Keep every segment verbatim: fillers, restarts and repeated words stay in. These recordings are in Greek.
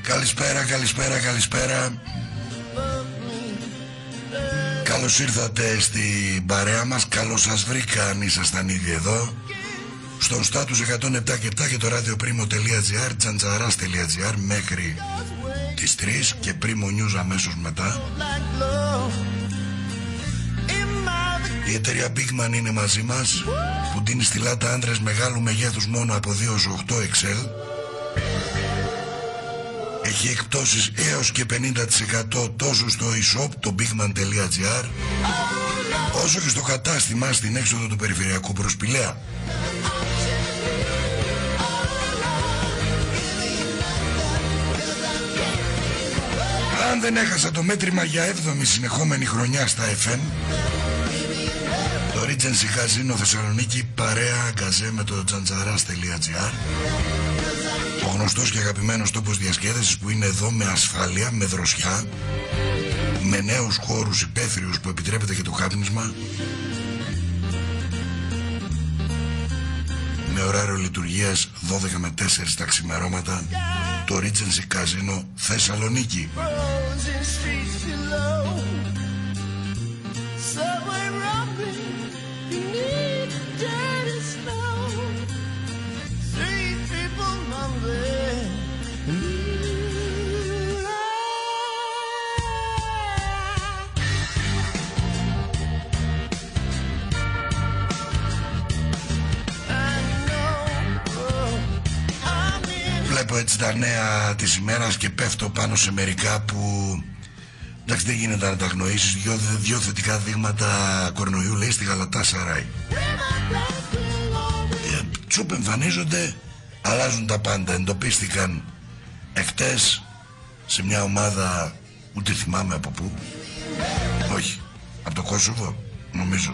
Καλησπέρα, καλησπέρα, καλησπέρα. Καλώς ήρθατε στην παρέα μας. Καλώς σας βρήκα αν ήσασταν ήδη εδώ. Στον Status εκατόν επτά και επτά και το radioprimo.gr, τζαντζαράς.gr μέχρι τις τρεις και Primo News αμέσως μετά. Η εταιρεία Bigman είναι μαζί μας, που δίνει στη λάτα άντρες μεγάλου μεγέθους μόνο από δύο έως οκτώ εξ ελ. Έχει εκπτώσεις έως και πενήντα τοις εκατό τόσο στο e-shop, το bigman.gr, όσο και στο κατάστημα στην έξοδο του περιφερειακού προς Πηλαία. Αν δεν έχασα το μέτρημα για έβδομη συνεχόμενη χρονιά στα εφ εμ, το Regency Casino Θεσσαλονίκη παρέα γκαζέ με το τζαντζαράς.gr, ο γνωστός και αγαπημένος τόπος διασκέδασης που είναι εδώ με ασφάλεια, με δροσιά, με νέους χώρους υπαίθριους που επιτρέπεται και το κάπνισμα, με ωράριο λειτουργίας δώδεκα με τέσσερα τα ξημερώματα, το Regency Casino Θεσσαλονίκη. Βλέπω έτσι τα νέα της ημέρας και πέφτω πάνω σε μερικά που, εντάξει, δεν γίνεται να τα αγνοήσεις. Δυο, δυο θετικά δείγματα κορονοϊού, λέει, στη Γαλατάσαράι. ε, Τσουπ εμφανίζονται, αλλάζουν τα πάντα. Εντοπίστηκαν εχτες σε μια ομάδα, ούτε θυμάμαι από πού, όχι, από το Κόσοβο νομίζω,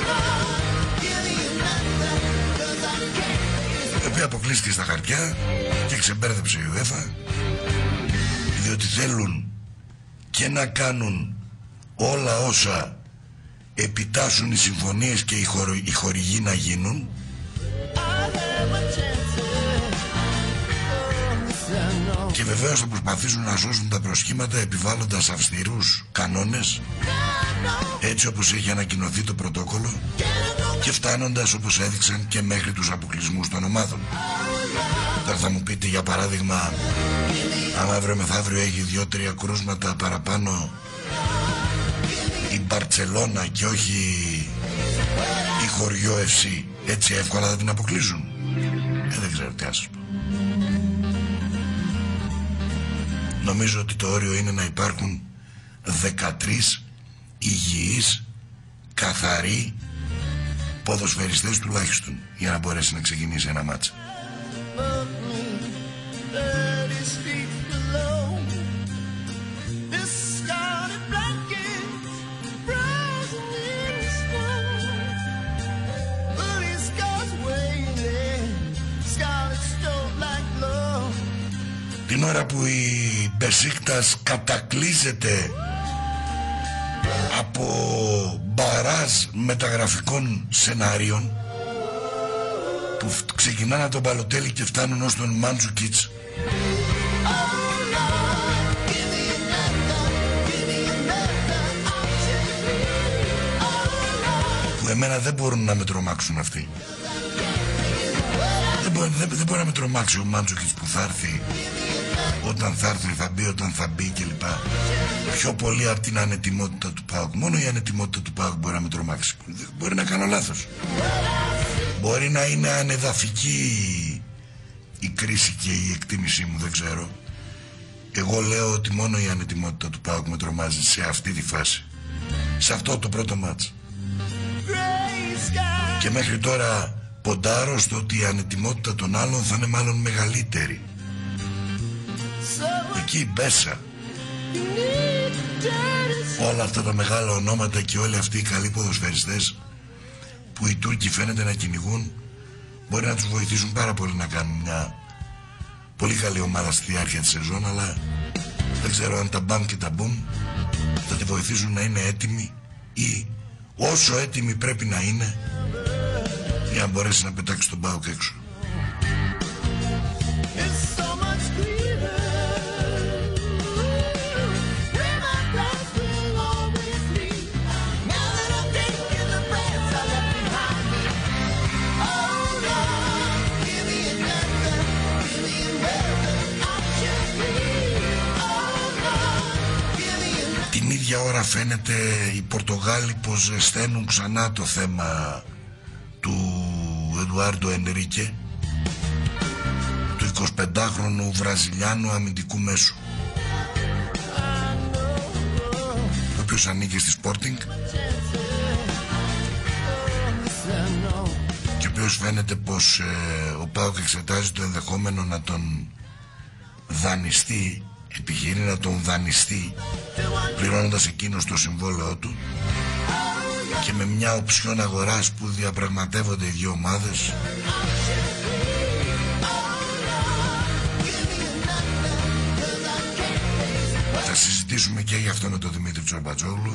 η οποία αποκλείστηκε στα χαρτιά και ξεμπέρδεψε η UEFA, διότι θέλουν και να κάνουν όλα όσα επιτάσσουν οι συμφωνίες και οι, χορο, οι χορηγοί να γίνουν, και βεβαίως θα προσπαθήσουν να σώσουν τα προσχήματα επιβάλλοντας αυστηρούς κανόνες, έτσι όπως έχει ανακοινωθεί το πρωτόκολλο, και φτάνοντας, όπως έδειξαν, και μέχρι τους αποκλεισμούς των ομάδων. Τώρα θα μου πείτε, για παράδειγμα, άμα αύριο μεθαύριο έχει δύο-τρία κρούσματα παραπάνω η Μπαρτσελώνα και όχι η Χωριό εφ σι, έτσι εύκολα θα την αποκλείσουν? Ε, δεν ξέρω τι να σας πω. Νομίζω ότι το όριο είναι να υπάρχουν δεκατρείς υγιείς, καθαροί ποδοσφαιριστές τουλάχιστον, για να μπορέσει να ξεκινήσει ένα μάτσα. Την ώρα που η Μπεσίκτας κατακλείζεται από μπαράζ μεταγραφικών σενάριων που ξεκινάνε από τον Μπαλοτέλη και φτάνουν ως τον Μάντζουκιτς, που εμένα δεν μπορούν να με τρομάξουν αυτοί. Δεν μπορεί, δεν, δεν μπορεί να με τρομάξει ο Μάντζουκιτς που θα έρθει όταν θα έρθει, θα μπει όταν θα μπει κλπ. Πιο πολύ από την ανετοιμότητα του ΠΑΟΚ. Μόνο η ανετοιμότητα του ΠΑΟΚ μπορεί να με τρομάξει. Μπορεί να κάνω λάθος. Μπορεί να είναι ανεδαφική η κρίση και η εκτίμησή μου, δεν ξέρω. Εγώ λέω ότι μόνο η ανετοιμότητα του ΠΑΟΚ με τρομάζει σε αυτή τη φάση, σε αυτό το πρώτο μάτς. Και μέχρι τώρα ποντάρω στο ότι η ανετοιμότητα των άλλων θα είναι μάλλον μεγαλύτερη. Εκεί η Μπέσα, όλα αυτά τα μεγάλα ονόματα και όλοι αυτοί οι καλοί ποδοσφαιριστές που οι Τούρκοι φαίνεται να κυνηγούν, μπορεί να τους βοηθήσουν πάρα πολύ να κάνουν μια πολύ καλή ομάδα στη διάρκεια της σεζόν, αλλά δεν ξέρω αν τα μπαμ και τα μπουμ θα τη βοηθήσουν να είναι έτοιμοι, ή όσο έτοιμοι πρέπει να είναι για να μπορέσει να πετάξει τον ΠΑΟΚ έξω. ώρα φαίνεται οι Πορτογάλοι πως ζεσταίνουν ξανά το θέμα του Εντουάρντο Ενρίκε, του εικοσιπεντάχρονου Βραζιλιάνου αμυντικού μέσου, ο οποίος ανήκει στη Sporting και ο οποίος φαίνεται πως ε, ο ΠΑΟΚ εξετάζει το ενδεχόμενο να τον δανειστεί, επιχειρεί να τον δανειστεί πληρώνοντας εκείνος το συμβόλαιο του και με μια οψιόν αγοράς που διαπραγματεύονται οι δύο ομάδες. Θα συζητήσουμε και για αυτό με τον Δημήτρη Τσορμπατζόγλου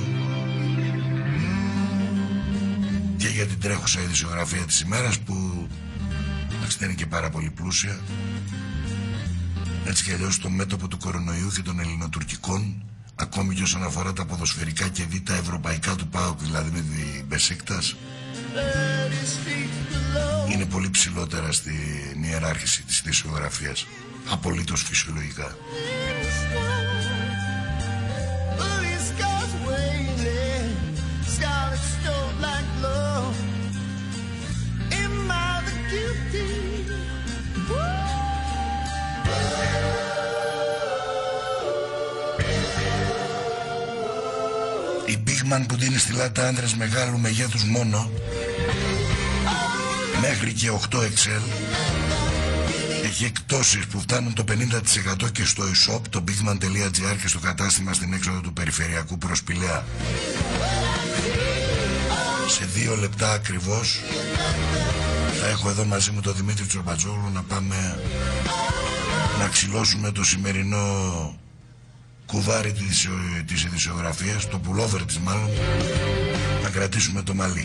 και για την τρέχουσα ειδησιογραφία της ημέρας που δεν είναι και πάρα πολύ πλούσια. Έτσι κι αλλιώς το μέτωπο του κορονοϊού και των ελληνοτουρκικών, ακόμη και όσον αφορά τα ποδοσφαιρικά και δει τα ευρωπαϊκά του ΠΑΟΚ, δηλαδή με την Μπεσίκτας, είναι πολύ ψηλότερα στην ιεράρχηση της ειδησιογραφίας, απολύτως φυσιολογικά. Η Bigman που δίνει στη λάτα άντρες μεγάλου μεγέθους μόνο μέχρι και οκτώ εξ ελ έχει εκπτώσεις που φτάνουν το πενήντα τοις εκατό και στο e-shop, το bigman τελεία gr, και στο κατάστημα στην έξοδο του Περιφερειακού προς Πηλαία. Σε δύο λεπτά ακριβώς θα έχω εδώ μαζί μου τον Δημήτρη Τσορμπατζόγλου να πάμε να ξυλώσουμε το σημερινό κουβάρι της ειδησιογραφίας, το πουλόβερ της μάλλον, να κρατήσουμε το μαλλί.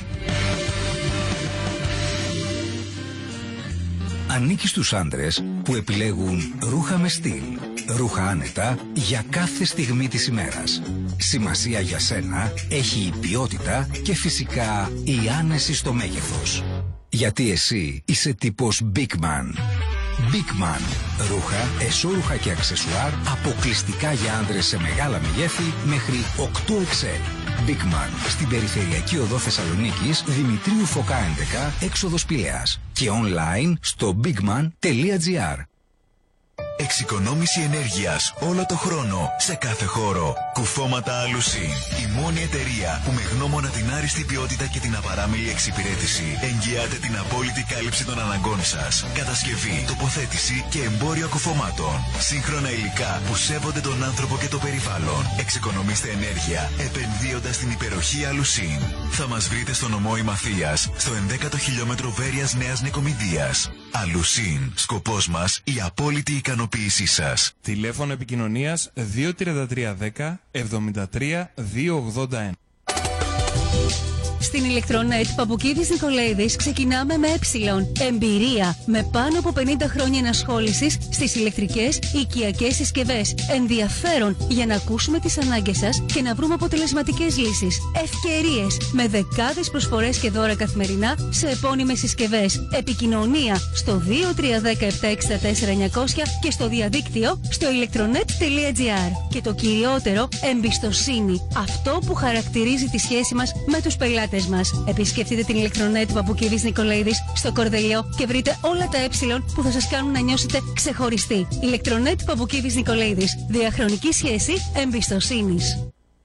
Ανήκει στους άντρες που επιλέγουν ρούχα με στυλ, ρούχα άνετα για κάθε στιγμή της ημέρας. Σημασία για σένα έχει η ποιότητα και φυσικά η άνεση στο μέγεθος. Γιατί εσύ είσαι τύπος Big Man. Big Man. Ρούχα, εσώρουχα και αξεσουάρ αποκλειστικά για άντρες σε μεγάλα μεγέθη μέχρι οκτώ εξ ελ. Big Man. Στην Περιφερειακή Οδό Θεσσαλονίκης, Δημητρίου Φωκά έντεκα, έξοδος Πηλαίας. Και online στο bigman τελεία gr. Εξοικονόμηση ενέργειας όλο το χρόνο, σε κάθε χώρο. Κουφώματα Alusin. Η μόνη εταιρεία που με γνώμονα την άριστη ποιότητα και την απαράμιλη εξυπηρέτηση εγγυάται την απόλυτη κάλυψη των αναγκών σας. Κατασκευή, τοποθέτηση και εμπόριο κουφωμάτων. Σύγχρονα υλικά που σέβονται τον άνθρωπο και το περιβάλλον. Εξοικονομήστε ενέργεια επενδύοντας στην υπεροχή Alusin. Θα μας βρείτε στο νομό Ημαθίας, στο ενδέκατο χιλιόμετρο Βέρειας Νέας Νικομηδίας. Alusin. Σκοπός μας η απόλυτη ικανοποίησή σας. Τηλέφωνο επικοινωνίας δύο τρία τρία δέκα εβδομήντα τρία δύο ογδόντα ένα. Στην Ηλεκτρονέτ Παπουκίδης Νικολαίδης ξεκινάμε με ε. Εμπειρία με πάνω από πενήντα χρόνια ενασχόλησης στις ηλεκτρικές οικιακές συσκευές. Ενδιαφέρον για να ακούσουμε τις ανάγκες σας και να βρούμε αποτελεσματικές λύσεις. Ευκαιρίες με δεκάδες προσφορές και δώρα καθημερινά σε επώνυμες συσκευές. Επικοινωνία στο δύο τρία ένα μηδέν επτά έξι τέσσερα εννιακόσια και στο διαδίκτυο στο ηλεκτρονέτ τελεία gr. Και το κυριότερο, εμπιστοσύνη. Αυτό που χαρακτηρίζει τη σχέση μας με τους πελάτες μας. Επισκεφτείτε την Ηλεκτρονέτ Παπουκίδης Νικολαίδης στο Κορδελιό και βρείτε όλα τα ε που θα σας κάνουν να νιώσετε ξεχωριστοί. Ηλεκτρονέτ Παπουκίδης Νικολαίδης. Διαχρονική σχέση εμπιστοσύνης.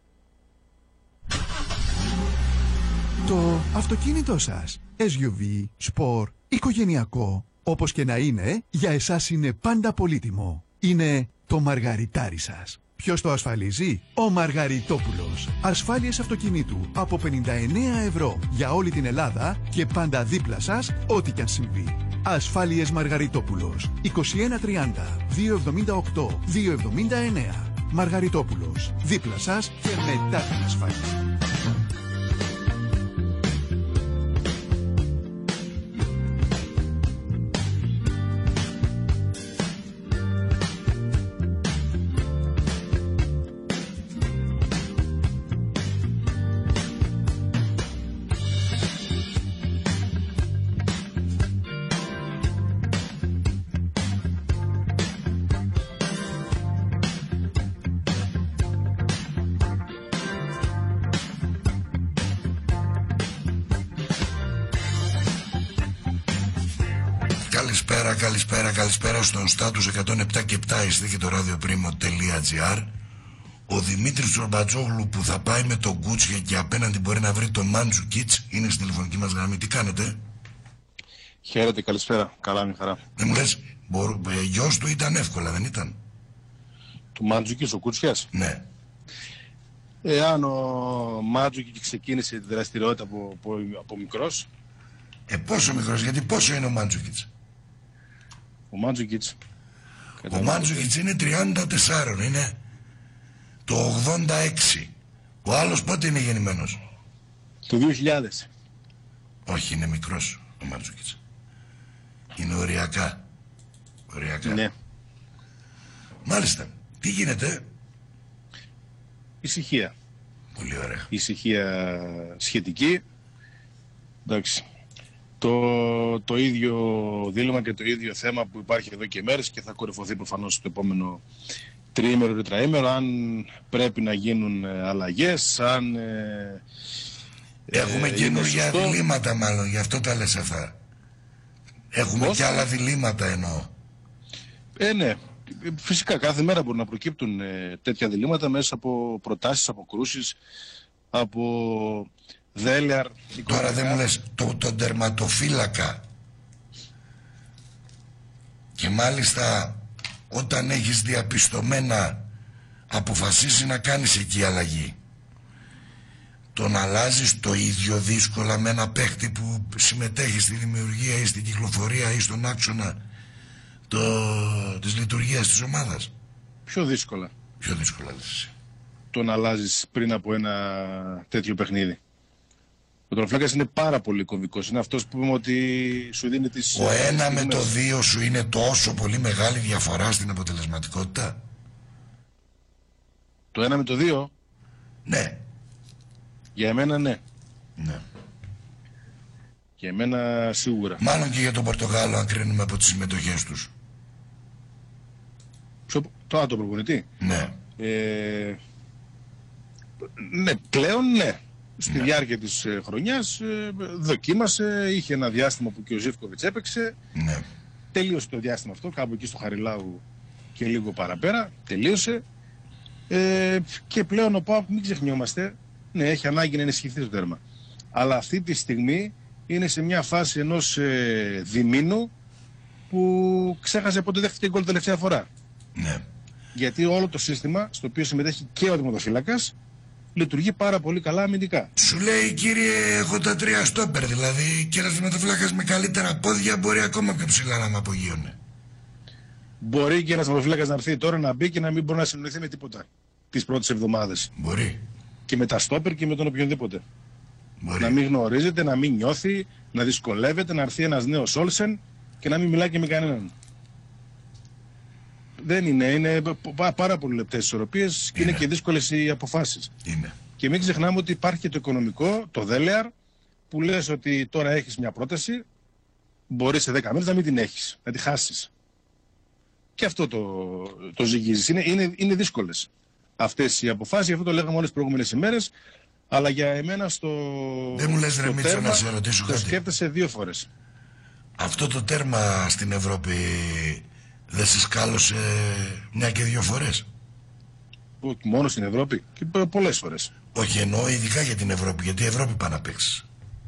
Το αυτοκίνητό σας, ες γιου βι, σπορ, οικογενειακό, όπως και να είναι, για εσάς είναι πάντα πολύτιμο. Είναι το μαργαριτάρι σας. Ποιος το ασφαλίζει? Ο Μαργαριτόπουλος. Ασφάλειες αυτοκινήτου από πενήντα εννέα ευρώ για όλη την Ελλάδα και πάντα δίπλα σας ό,τι κι αν συμβεί. Ασφάλειες Μαργαριτόπουλος. είκοσι ένα τριάντα διακόσια εβδομήντα οκτώ διακόσια εβδομήντα εννέα. Μαργαριτόπουλος. Δίπλα σας και μετά την ασφάλεια. καλησπέρα, καλησπέρα, καλησπέρα στον Στάτους εκατόν επτά και επτά είστε και το radioprimo.gr. Ο Δημήτρης Τσορμπατζόγλου που θα πάει με τον Κούτσια και απέναντι μπορεί να βρει τον Μάντζουκιτς είναι στην τηλεφωνική μας γραμμή. Τι κάνετε? Χαίρετε, καλησπέρα. Καλά, μια χαρά. Δεν μου λες, μπορώ, ε, γιος του ήταν εύκολα, δεν ήταν? Του Μάντζουκιτς ο Κούτσιας. Ναι. Εάν ο Μάντζουκιτς ξεκίνησε τη δραστηριότητα από, από, από μικρός. Ε, πόσο μικρός, γιατί πόσο είναι ο Μάντζουκιτς? Ο Μάντζουκιτς. Ο Μάντζουκιτς είναι τριάντα τέσσερα, είναι το ογδόντα έξι. Ο άλλος πότε είναι γεννημένος? Το δύο χιλιάδες. Όχι, είναι μικρός ο Μάντζουκιτς. Είναι οριακά. Οριακά. Ναι. Μάλιστα. Τι γίνεται? Ησυχία. Πολύ ωραία. Ησυχία σχετική. Εντάξει. Το, το ίδιο δίλημμα και το ίδιο θέμα που υπάρχει εδώ και μέρες και θα κορυφωθεί προφανώς στο επόμενο τριήμερο ή τετραήμερο, αν πρέπει να γίνουν αλλαγές, αν... Ε, Έχουμε ε, καινούργια διλήμματα μάλλον, γι' αυτό τα λες αυτά. Έχουμε Πώς? και άλλα διλήμματα εννοώ. Ε, ναι. Φυσικά κάθε μέρα μπορούν να προκύπτουν ε, τέτοια διλήμματα μέσα από προτάσεις, από κρούσεις, από δέλεαρ. Τώρα δεν μου λες το, τον τερματοφύλακα και μάλιστα όταν έχεις διαπιστωμένα αποφασίσει να κάνεις εκεί αλλαγή, τον αλλάζεις το ίδιο δύσκολα με ένα παίχτη που συμμετέχει στη δημιουργία ή στην κυκλοφορία ή στον άξονα το, της λειτουργίας της ομάδας? Πιο δύσκολα. Πιο δύσκολα λες εσύ. Τον αλλάζεις πριν από ένα τέτοιο παιχνίδι. Ο τερματοφύλακας είναι πάρα πολύ κομβικός. Είναι αυτός που είπαμε ότι σου δίνει τις... Ο ένα με το δύο σου είναι τόσο πολύ μεγάλη διαφορά στην αποτελεσματικότητα? Το ένα με το δύο? Ναι. Για εμένα ναι. Ναι. Για εμένα σίγουρα. Μάλλον και για τον Πορτογάλο αν κρίνουμε από τις συμμετοχές τους. Ποιο... Το άτομο προπονητή. Ναι. Ε... Ναι, πλέον ναι. Στη Ναι. διάρκεια της ε, χρονιάς ε, δοκίμασε, είχε ένα διάστημα που και ο Ζίβκοβιτς έπαιξε. Ναι. Τελείωσε το διάστημα αυτό, κάπου εκεί στο Χαριλάου και λίγο παραπέρα. Τελείωσε. Ε, και πλέον ο ΠΑΟΚ, μην ξεχνιόμαστε, ναι, έχει ανάγκη να ενισχυθεί το τέρμα. Αλλά αυτή τη στιγμή είναι σε μια φάση ενός ε, διμήνου που ξέχασε πότε δέχτηκε γκολ τελευταία φορά. Ναι. Γιατί όλο το σύστημα, στο οποίο συμμετέχει και ο τερματοφύλακας, λειτουργεί πάρα πολύ καλά αμυντικά. Σου λέει κύριε έχω τα τρία στόπερ, δηλαδή και ένας τερματοφύλακας με καλύτερα πόδια μπορεί ακόμα πιο ψηλά να με απογείωνε. Μπορεί και ένας τερματοφύλακας να έρθει τώρα να μπει και να μην μπορεί να συνοηθεί με τίποτα τις πρώτες εβδομάδες. Μπορεί. Και με τα στόπερ και με τον οποιονδήποτε. Μπορεί. Να μην γνωρίζεται, να μην νιώθει, να δυσκολεύεται, να έρθει ένας νέος Όλσεν και να μην μιλάει και με κανέναν. Δεν είναι, είναι πάρα πολύ λεπτές ισορροπίες και είναι. είναι και δύσκολες οι αποφάσεις. Είναι. Και μην ξεχνάμε ότι υπάρχει και το οικονομικό, το δέλεαρ, που λες ότι τώρα έχεις μια πρόταση, μπορεί σε δέκα μέρες να μην την έχεις, να τη χάσεις. Και αυτό το, το ζυγίζεις. Είναι, είναι, είναι δύσκολες αυτές οι αποφάσεις, αυτό το λέγαμε όλες τις προηγούμενες ημέρες, αλλά για εμένα στο, Δεν μου λες στο ρε Μίτσο τέρμα να σε ρωτήσω το κάτι. σκέφτεσαι δύο φορές. Αυτό το τέρμα στην Ευρώπη δεν σε σκάλωσε μια και δύο φορές? Μόνο στην Ευρώπη και πολλές φορές. Όχι, εννοώ ειδικά για την Ευρώπη, γιατί η Ευρώπη πάει να παίξει.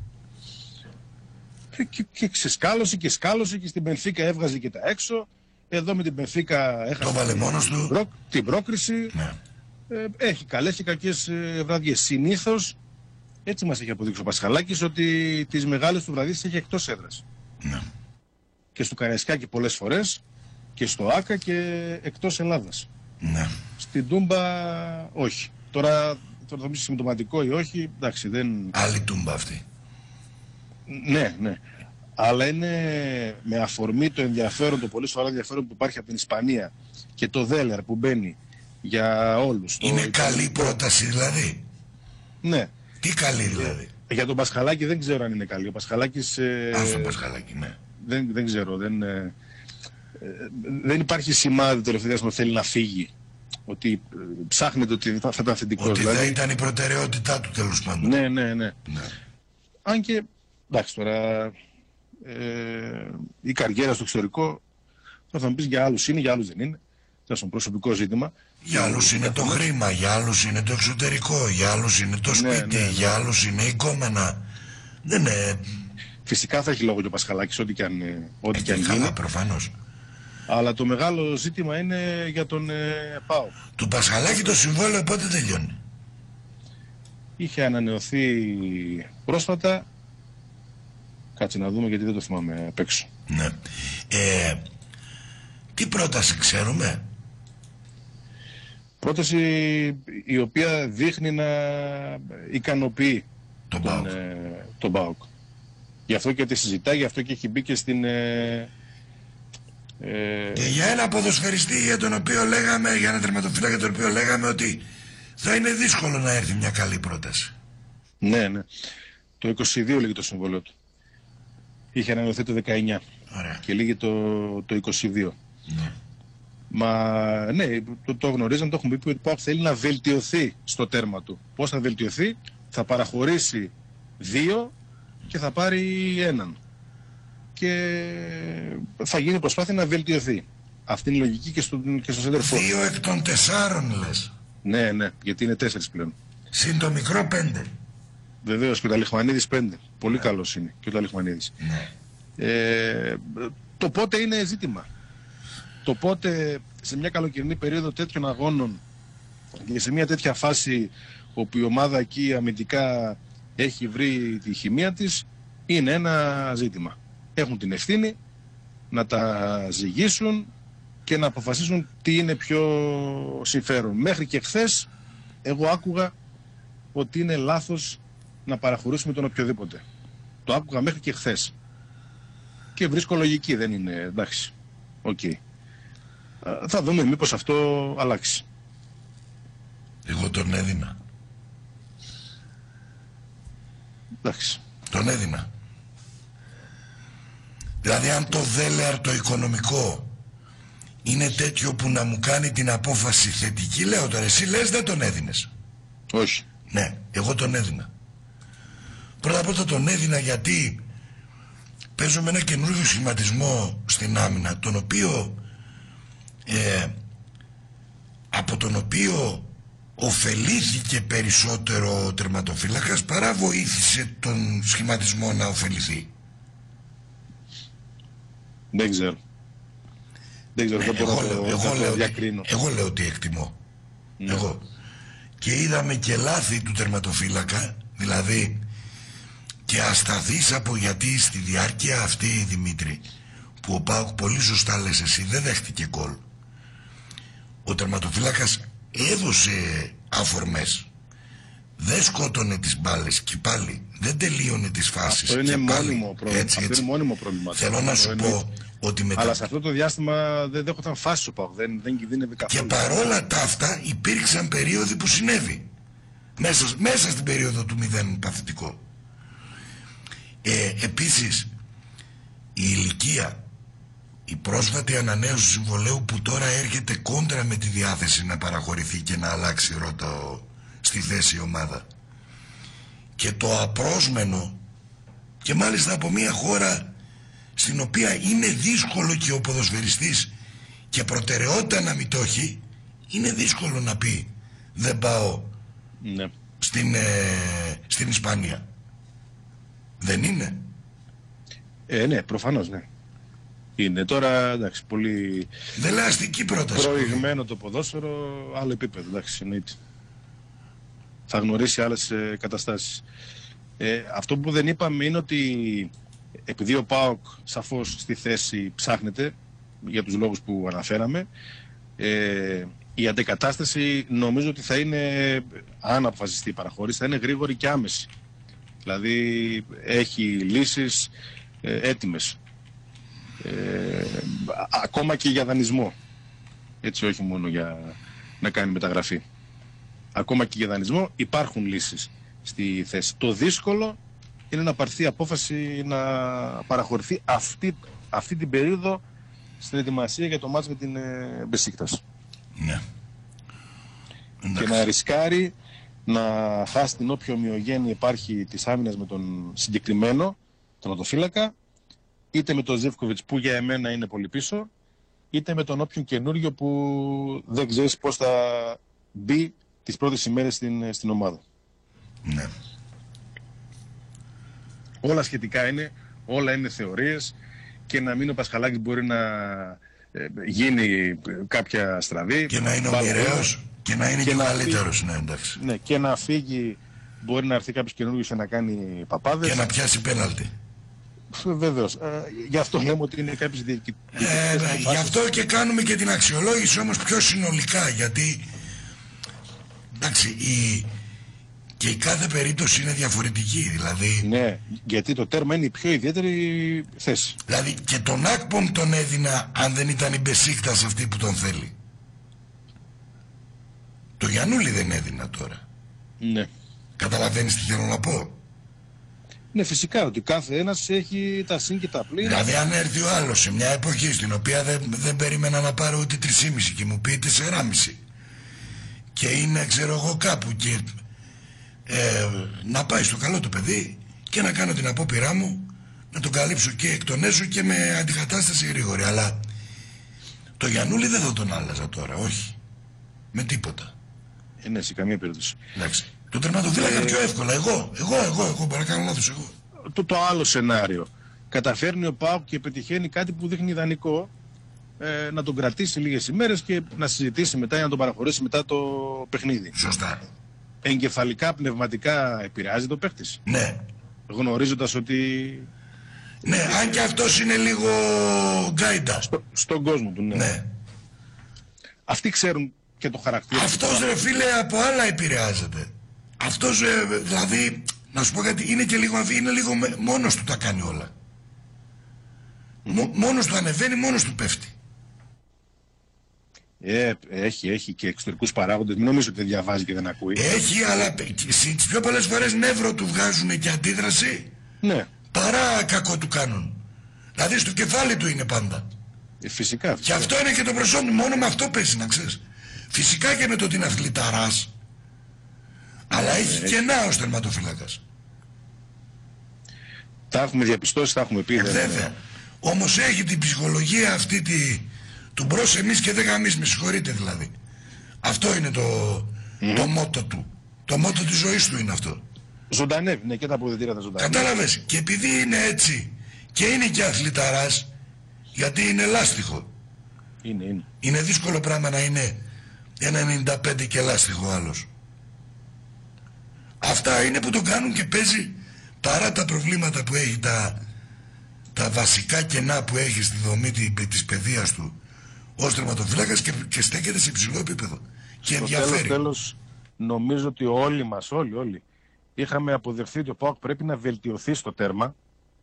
Και, και, και ξεσκάλωσε και σκάλωσε και στην Μπενφίκα έβγαζε και τα έξω. Εδώ με την Μπενφίκα έχασε Το βάλε μόνος του. την, την πρόκριση. Ναι. Ε, έχει καλές και κακές ε, βραδιές. Συνήθως έτσι μας έχει αποδείξει ο Πασχαλάκης ότι τις μεγάλες του βραδιές έχει εκτός έδρας. Ναι. Και στο Καραϊσκάκι πολλές φορές και στο Άκα και εκτός Ελλάδας. Ναι. Στην Τούμπα όχι. Τώρα το θα πεις συμπτωματικό ή όχι, εντάξει δεν... Άλλη τούμπα αυτή. Ναι, ναι. Αλλά είναι με αφορμή το ενδιαφέρον, το πολύ σοβαρό ενδιαφέρον που υπάρχει από την Ισπανία και το δέλεαρ που μπαίνει για όλους. Είναι το... καλή πρόταση δηλαδή? Ναι. Τι καλή δηλαδή? Για τον Πασχαλάκη δεν ξέρω αν είναι καλή. Ο Πασχαλάκης... Ε... Α, στον Πασχαλάκη, ναι. Δεν, δεν ξέρω. Δεν, ε... δεν υπάρχει σημάδι τελευταία που θέλει να φύγει. Ότι ε, ψάχνεται ότι θα, θα ήταν θετικός. Ότι δηλαδή... δεν ήταν η προτεραιότητά του τέλος πάντων. Ναι, ναι, ναι. Ναι. Αν και, εντάξει τώρα, ε, η καριέρα στο εξωτερικό. Θα μου πεις για άλλους είναι, για άλλους δεν είναι. Θα είναι προσωπικό ζήτημα. Για άλλους είναι το χρήμα, για άλλους είναι το εξωτερικό, για άλλους είναι το σπίτι, ναι, ναι, ναι. για άλλους είναι η κόμενα. Δεν είναι... Φυσικά θα έχει λόγο και ο Πασχαλάκης, ό,τι και αν, ό,τι και αν γίνει. Προφανώς. Αλλά το μεγάλο ζήτημα είναι για τον ε, ΠΑΟΚ. Του Πασχαλάκη το συμβόλαιο πότε τελειώνει? Είχε ανανεωθεί πρόσφατα. Κάτσε να δούμε γιατί δεν το θυμάμαι απ' έξω. Ναι. Ε, τι πρόταση ξέρουμε? Πρόταση η οποία δείχνει να ικανοποιεί τον, τον, ε, τον ΠΑΟΚ. Γι' αυτό και τη συζητάει, γι' αυτό και έχει μπει και στην... Ε, ε... Και για ένα ποδοσφαιριστή για τον οποίο λέγαμε, για ένα τερματοφύλακα για τον οποίο λέγαμε ότι θα είναι δύσκολο να έρθει μια καλή πρόταση. Ναι, ναι. Το είκοσι δύο λέγει το συμβόλαιο του. Είχε ανανεωθεί το δεκαεννιά. Ωραία. Και λίγη το, το είκοσι δύο. Ναι. Μα ναι, το, το γνωρίζαν, το έχουν πει, ότι ο θέλει να βελτιωθεί στο τέρμα του. Πώς θα βελτιωθεί? Θα παραχωρήσει δύο και θα πάρει έναν. Και θα γίνει προσπάθεια να βελτιωθεί. Αυτή είναι η λογική και στο, και στο σέντερφορ. Δύο εκ των τεσσάρων λες? Ναι, ναι, γιατί είναι τέσσερις πλέον. Συν το μικρό πέντε. Βεβαίως, και ο Ταλιχμανίδης πέντε. Πολύ ναι. καλός είναι και ο Ταλιχμανίδης. Ναι. Ε, το πότε είναι ζήτημα. Το πότε σε μια καλοκαιρινή περίοδο τέτοιων αγώνων και σε μια τέτοια φάση όπου η ομάδα εκεί αμυντικά έχει βρει τη χημεία της, είναι ένα ζήτημα. Έχουν την ευθύνη να τα ζυγίσουν και να αποφασίσουν τι είναι πιο συμφέρον. Μέχρι και χθες εγώ άκουγα ότι είναι λάθος να παραχωρήσουμε τον οποιοδήποτε. Το άκουγα μέχρι και χθες. Και βρίσκω λογική, δεν είναι, εντάξει. Οκ. Okay. Θα δούμε μήπως αυτό αλλάξει. Εγώ τον έδινα. Εντάξει. Τον έδινα. Δηλαδή αν το δέλεαρ το οικονομικό είναι τέτοιο που να μου κάνει την απόφαση θετική, λέω τώρα, εσύ λες δεν τον έδινες? Όχι. Ναι, εγώ τον έδινα. Πρώτα απ' όλα τον έδινα γιατί παίζω με ένα καινούργιο σχηματισμό στην άμυνα, τον οποίο ε, από τον οποίο ωφελήθηκε περισσότερο ο τερματοφύλακας παρά βοήθησε τον σχηματισμό να ωφεληθεί. Δεν ξέρω. Δεν ξέρω, δεν μπορώ να το, εγώ, λέω, διακρίνω. Εγώ λέω ότι εκτιμώ. Ναι. Εγώ. Και είδαμε και λάθη του τερματοφύλακα, δηλαδή και ασταθείς από, γιατί στη διάρκεια αυτή, Δημήτρη, που ο ΠΑΟΚ πολύ σωστά λες εσύ δεν δέχτηκε γκολ, ο τερματοφύλακας έδωσε αφορμές, δεν σκότωνε τις μπάλες και πάλι δεν τελείωνε τις φάσεις. Αυτό είναι, πάλι, μόνιμο, πρόβλημα. Έτσι, αυτό έτσι. είναι μόνιμο πρόβλημα. Θέλω να σου είναι... πω ότι μετά... Αλλά σε αυτό το διάστημα δεν δέχονταν φάσεις ο ΠΑΟΚ, δεν, δεν κινδύνευε καθόλου. Και παρόλα τα αυτά υπήρξαν περίοδοι που συνέβη μέσα, μέσα στην περίοδο του μηδέν παθητικό. Ε, επίσης η ηλικία, η πρόσφατη ανανέωση του συμβολέου που τώρα έρχεται κόντρα με τη διάθεση να παραχωρηθεί και να αλλάξει ρότα στη θέση η ομάδα, και το απρόσμενο, και μάλιστα από μια χώρα στην οποία είναι δύσκολο και ο ποδοσφαιριστής και προτεραιότητα να μην το έχει, είναι δύσκολο να πει δεν πάω ναι. στην, ε, στην Ισπανία. Δεν είναι? Ε, ναι, προφανώς ναι. Είναι τώρα, εντάξει, πολύ... Δελαστική πρόταση. Προηγμένο το ποδόσφαιρο, άλλο επίπεδο, εντάξει, εννοείται. Θα γνωρίσει άλλες ε, καταστάσεις. Ε, αυτό που δεν είπαμε είναι ότι επειδή ο ΠΑΟΚ σαφώς στη θέση ψάχνεται, για τους λόγους που αναφέραμε, ε, η αντεκατάσταση νομίζω ότι θα είναι, αν αποφασιστεί η παραχώρηση, θα είναι γρήγορη και άμεση. Δηλαδή έχει λύσεις ε, έτοιμες. Ε, ακόμα και για δανεισμό. Έτσι, όχι μόνο για να κάνει μεταγραφή. Ακόμα και για δανεισμό υπάρχουν λύσεις στη θέση. Το δύσκολο είναι να πάρθει απόφαση να παραχωρηθεί αυτή, αυτή την περίοδο στην ετοιμασία για το μάτς με την ε, Μπεσίκτας. Ναι. Και να ρισκάρει να χάσει την όποια ομοιογένεια υπάρχει της άμυνας με τον συγκεκριμένο τερματοφύλακα είτε με τον Ζίβκοβιτς που για εμένα είναι πολύ πίσω, είτε με τον όποιον καινούριο που δεν ξέρεις πώς θα μπει τις πρώτες ημέρες στην, στην ομάδα. Ναι. Όλα σχετικά είναι, όλα είναι θεωρίες και να μην ο Πασχαλάκης μπορεί να ε, γίνει κάποια στραβή. Και να είναι ο μοιραίος και να είναι και, και ο καλύτερος. Ναι, εντάξει. Ναι, και να φύγει, μπορεί να έρθει κάποιος καινούργιος και να κάνει παπάδες. Και να πιάσει πέναλτι. Βεβαίως. Ε, γι' αυτό λέμε ότι είναι κάποιες διοικητικές. Ε, γι' αυτό και κάνουμε και την αξιολόγηση όμως πιο συνολικά, γιατί εντάξει, η, και η κάθε περίπτωση είναι διαφορετική, δηλαδή. Ναι, γιατί το τέρμα είναι η πιο ιδιαίτερη θέση. Δηλαδή και τον Ακπομ τον έδινα αν δεν ήταν η Μπεσίκτας αυτή που τον θέλει. Το Γιαννούλη δεν έδινα τώρα. Ναι. Καταλαβαίνεις τι θέλω να πω? Ναι, φυσικά ότι κάθε ένας έχει τα συν και τα πλήν. Δηλαδή αν έρθει ο άλλος σε μια εποχή στην οποία δεν, δεν περίμενα να πάρω ούτε τρεις και μου πει τεσσεράμισι και είναι ξέρω εγώ κάπου και ε, να πάει στο καλό το παιδί και να κάνω την απόπειρά μου να τον καλύψω και εκ των έσω και με αντικατάσταση γρήγορη, αλλά το Γιαννούλη δεν θα τον άλλαζα τώρα, όχι με τίποτα. Ε, ναι, σε καμία περίπτωση. Εντάξει. Το τερματοφύλακα ε... πιο εύκολα. Εγώ, εγώ, εγώ, εγώ, μπορώ να κάνω λάθος εγώ. Το, το άλλο σενάριο. Καταφέρνει ο ΠΑΟΚ και πετυχαίνει κάτι που δείχνει ιδανικό, ε, να τον κρατήσει λίγες ημέρες και να συζητήσει μετά ή να τον παραχωρήσει μετά το παιχνίδι. Σωστά. Εγκεφαλικά, πνευματικά επηρεάζει το παίχτης. Ναι. Γνωρίζοντας ότι... Ναι, αν και αυτός είναι λίγο γκάιντα. Στο, στον κόσμο του, ναι. Ναι. Αυτοί ξέρουν και το χαρακτήρα. Αυτός ρε φίλε από άλλα επηρεάζεται. Αυτός ε, δηλαδή, να σου πω κάτι, είναι και λίγο, είναι λίγο μόνος του τα κάνει όλα. Μο, μόνος του ανεβαίνει, μόνος του πέφτει. Ε, έχει, έχει και εξωτερικούς παράγοντες. Μην νομίζω ότι δεν διαβάζει και δεν ακούει. Έχει, αλλά τις πιο πολλές φορές νεύρο του βγάζουν και αντίδραση. Ναι. Παρά κακό του κάνουν. Δηλαδή στο κεφάλι του είναι πάντα. Ε, φυσικά, φυσικά. Και αυτό είναι και το προσώπη, μόνο με αυτό πέσει να ξέρεις. Φυσικά και με το ότι είναι αθληταράς. Αλλά έχει ε, κενά ως τερματοφύλακας. Τα έχουμε διαπιστώσει, τα έχουμε πει. Ε, βέβαια. Όμως έχει την ψυχολογία αυτή τη... του μπρος εμείς και δεν γαμείς, με συγχωρείτε δηλαδή. Αυτό είναι το, mm. το μότο του. Το μότο της ζωής του είναι αυτό. Ζωντανεύει, ναι, και τα αποδυτήρια τα ζωντανεύει. Κατάλαβες. Και επειδή είναι έτσι και είναι και αθληταράς, γιατί είναι λάστιχο. Είναι, είναι. Είναι δύσκολο πράγμα να είναι ένα ενενήντα πέντε και λάστιχο άλλος. Αυτά είναι που τον κάνουν και παίζει παρά τα προβλήματα που έχει, τα, τα βασικά κενά που έχει στη δομή της παιδείας του ως τερματοφύλακας και, και στέκεται σε υψηλό επίπεδο. Και στο ενδιαφέρει. Τέλος, τέλος, νομίζω ότι όλοι μας, όλοι, όλοι, είχαμε αποδεχθεί ότι ο ΠΑΟΚ πρέπει να βελτιωθεί στο τέρμα.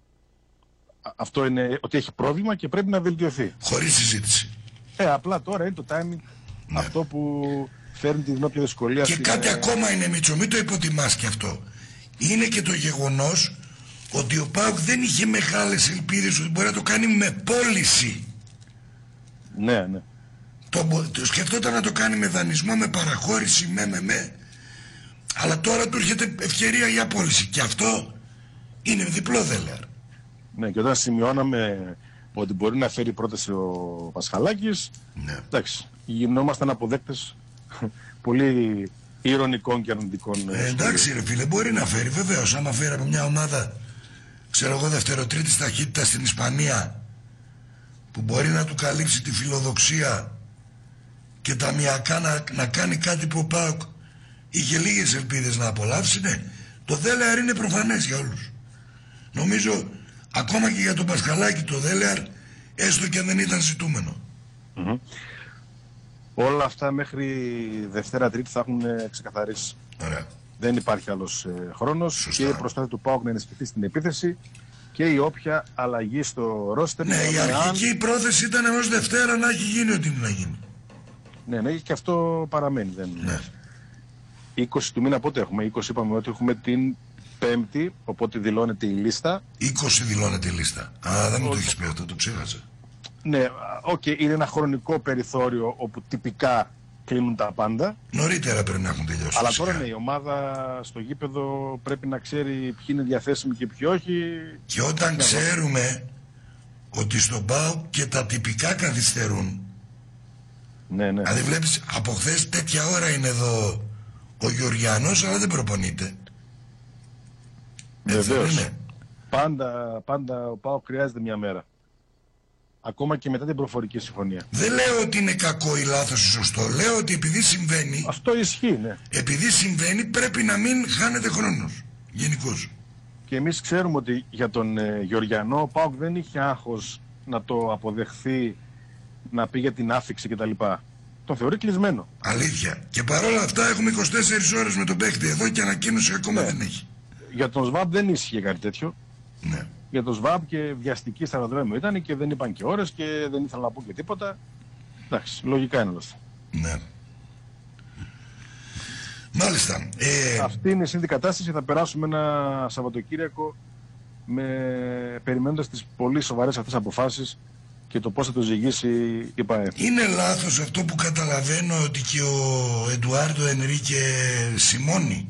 Αυτό είναι ότι έχει πρόβλημα και πρέπει να βελτιωθεί. Χωρίς συζήτηση. Ε, απλά τώρα είναι το timing, ναι, αυτό που φέρνει την όποια δυσκολία. Και στην... κάτι ακόμα είναι, Μίτσο, μην το υποτιμάς και αυτό. Είναι και το γεγονός ότι ο ΠΑΟΚ δεν είχε μεγάλες ελπίδες ότι μπορεί να το κάνει με πώληση. Ναι, ναι. Το, το σκεφτόταν να το κάνει με δανεισμό, με παραχώρηση, με με με. Αλλά τώρα του έρχεται ευκαιρία για πώληση. Και αυτό είναι διπλό δέλεαρ. Ναι, και όταν σημειώναμε ότι μπορεί να φέρει πρόταση ο Πασχαλάκης, ναι, εντάξει, γινόμασταν αποδέκτες πολύ ηρωνικών και αρνητικών. Ε, εντάξει ρε φίλε, μπορεί να φέρει βεβαίως. Άμα φέρει από μια ομάδα, ξέρω εγώ, δευτεροτρίτης ταχύτητα στην Ισπανία, που μπορεί να του καλύψει τη φιλοδοξία και ταμιακά να, να κάνει κάτι που ο ΠΑΟΚ είχε λίγες ελπίδες να απολαύσει, ναι, το δέλεαρ είναι προφανές για όλους. Νομίζω ακόμα και για τον Πασχαλάκη το δέλεαρ, έστω και αν δεν ήταν ζητούμενο. Mm-hmm. Όλα αυτά μέχρι Δευτέρα Τρίτη θα έχουν ξεκαθαρίσει. Ωραία. Δεν υπάρχει άλλος ε, χρόνος. Σωστά. Και η προσπάθεια του ΠΑΟΚ να ενισχυθεί στην επίθεση και η όποια αλλαγή στο ρόστερ. Ναι, η αρχική αν... πρόθεση ήταν ως Δευτέρα να έχει γίνει ό,τι είναι να γίνει. Ναι, ναι, και αυτό παραμένει. Δεν... Ναι. είκοσι του μήνα πότε έχουμε, είκοσι είπαμε ότι έχουμε την Πέμπτη, οπότε δηλώνεται η λίστα. είκοσι δηλώνεται η λίστα. Α, δεν μου το έχεις πει αυτό, το ξέχασα. Ναι, οκ, okay, είναι ένα χρονικό περιθώριο όπου τυπικά κλείνουν τα πάντα. Νωρίτερα πρέπει να έχουν τελειώσει. Αλλά τώρα ναι, η ομάδα στο γήπεδο πρέπει να ξέρει ποιοι είναι διαθέσιμοι και ποιοι όχι. Και όταν ξέρουμε ότι στον ΠΑΟΚ και τα τυπικά καθυστερούν. Ναι, ναι. Δηλαδή βλέπεις, από χθες τέτοια ώρα είναι εδώ ο Γεωργιανός, αλλά δεν προπονείται. Βεβαίως. Πάντα, πάντα ο ΠΑΟΚ χρειάζεται μια μέρα. Ακόμα και μετά την προφορική συμφωνία. Δεν λέω ότι είναι κακό ή λάθος ή σωστό. Λέω ότι επειδή συμβαίνει. Αυτό ισχύει, ναι. Επειδή συμβαίνει, πρέπει να μην χάνεται χρόνος. Γενικώς. Και εμείς ξέρουμε ότι για τον ε, Γεωργιανό ο ΠΑΟΚ δεν είχε άγχος να το αποδεχθεί, να πει για την άφιξη κτλ. Τον θεωρεί κλεισμένο. Αλήθεια. Και παρόλα αυτά έχουμε είκοσι τέσσερις ώρες με τον παίκτη εδώ και ανακοίνωση ακόμα ναι. δεν έχει. Για τον ΣΒΑΠ δεν ίσχυε κάτι τέτοιο. Ναι. Για τον ΣΒΑΠ και βιαστική στα αεροδρόμια ήταν και δεν είπαν και ώρες και δεν ήθελαν να πούν και τίποτα. Εντάξει, λογικά είναι όλα αυτά. Ναι. Μάλιστα. Ε... Αυτή είναι η σύνδη κατάσταση. Θα περάσουμε ένα Σαββατοκύριακο με... περιμένοντας τις πολύ σοβαρές αυτές αποφάσεις και το πώς θα το ζυγίσει η ΠΑΕ. Είναι λάθος αυτό που καταλαβαίνω, ότι και ο Εντουάρντο Ενρίκε σημώνει.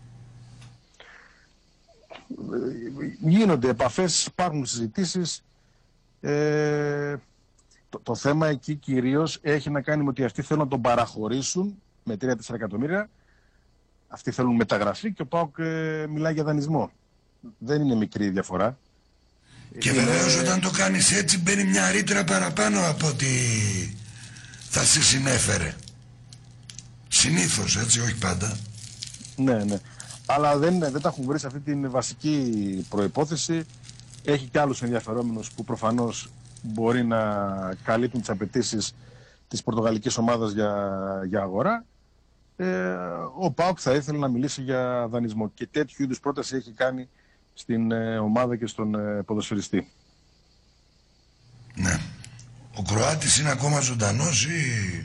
Γίνονται επαφές, υπάρχουν συζητήσεις. Ε, το, το θέμα εκεί κυρίως έχει να κάνει με ότι αυτοί θέλουν να τον παραχωρήσουν με τρία τέσσερα εκατομμύρια. Αυτοί θέλουν μεταγραφή και ο ΠΑΟΚ ε, μιλάει για δανεισμό. Δεν είναι μικρή διαφορά. Και είναι... βεβαίως όταν το κάνεις έτσι μπαίνει μια ρήτρα παραπάνω από ότι θα σε συνέφερε. Συνήθως, έτσι, όχι πάντα. Ναι, ναι. Αλλά δεν, δεν τα έχουν βρει σε αυτή την βασική προϋπόθεση. Έχει και άλλους ενδιαφερόμενους που προφανώς μπορεί να καλύπτουν τις απαιτήσεις της πορτογαλικής ομάδας για, για αγορά. Ε, ο ΠΑΟΚ θα ήθελε να μιλήσει για δανεισμό και τέτοιου είδους πρόταση έχει κάνει στην ε, ομάδα και στον ε, ποδοσφαιριστή. Ναι. Ο Κροάτης είναι ακόμα ζωντανός ή...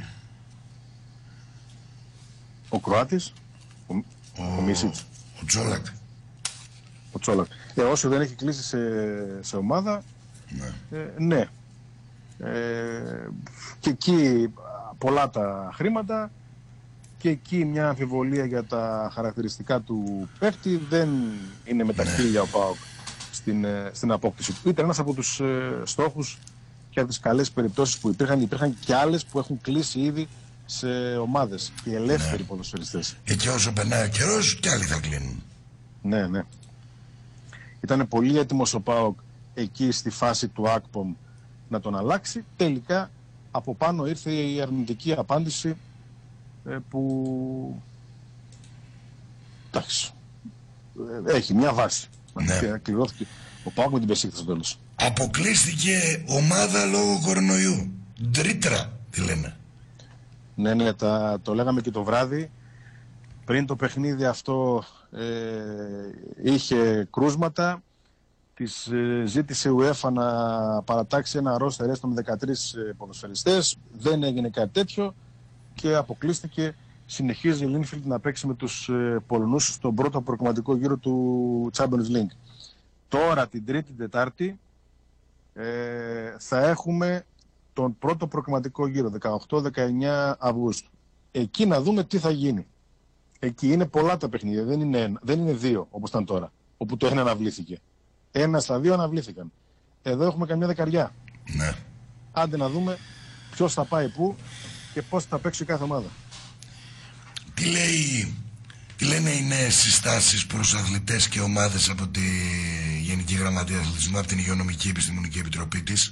Ο Κροάτης, ο, ο, ο Μίσιτς. Ο Τσόλακ. Ο Τσόλακ. Ε, όσο δεν έχει κλείσει σε, σε ομάδα, ναι. Ε, ναι. Ε, και εκεί πολλά τα χρήματα και εκεί μια αμφιβολία για τα χαρακτηριστικά του παίκτη. Δεν είναι με τα χίλια ο ΠΑΟΚ στην, στην απόκτηση του. Ήταν ένας από τους ε, στόχους και από τις καλές περιπτώσεις που υπήρχαν. Υπήρχαν και άλλες που έχουν κλείσει ήδη σε ομάδες και ελεύθεροι ναι. ποδοσφαιριστές. Ε, και όσο περνάει ο καιρός κι άλλοι θα κλείνουν. Ναι, ναι. Ήταν πολύ έτοιμος ο ΠΑΟΚ εκεί στη φάση του ΑΚΠΟΜ να τον αλλάξει. Τελικά από πάνω ήρθε η αρνητική απάντηση ε, που εντάξει, έχει μια βάση. Ναι. Και κληρώθηκε ο ΠΑΟΚ με την Πεσίκτας στο τέλος. Αποκλείστηκε ομάδα λόγω κορονοϊού. Ντρίτρα τη λένε. Ναι, ναι, τα, το λέγαμε και το βράδυ. Πριν το παιχνίδι αυτό ε, είχε κρούσματα. Της ε, ζήτησε UEFA να παρατάξει ένα ρόστερ έστω με δεκατρείς ε, ποδοσφαιριστές. Δεν έγινε κάτι τέτοιο και αποκλείστηκε. Συνεχίζει η Linfield να παίξει με τους ε, Πολωνούς στον πρώτο προκριματικό γύρο του Champions League. Τώρα την Τρίτη Τετάρτη ε, θα έχουμε τον πρώτο προκριματικό γύρο, δεκαοκτώ δεκαεννιά Αυγούστου. Εκεί να δούμε τι θα γίνει. Εκεί είναι πολλά τα παιχνίδια, δεν είναι, ένα, δεν είναι δύο όπως ήταν τώρα, όπου το ένα αναβλήθηκε. Ένα στα δύο αναβλήθηκαν. Εδώ έχουμε καμιά δεκαριά. Ναι. Άντε να δούμε ποιος θα πάει πού και πώς θα παίξει κάθε ομάδα. Τι λέει, τι λένε οι νέες συστάσεις προς αθλητές και ομάδες από τη Γενική Γραμματεία Αθλητισμού, από την Υγειονομική Επιστημονική Επιτροπή της?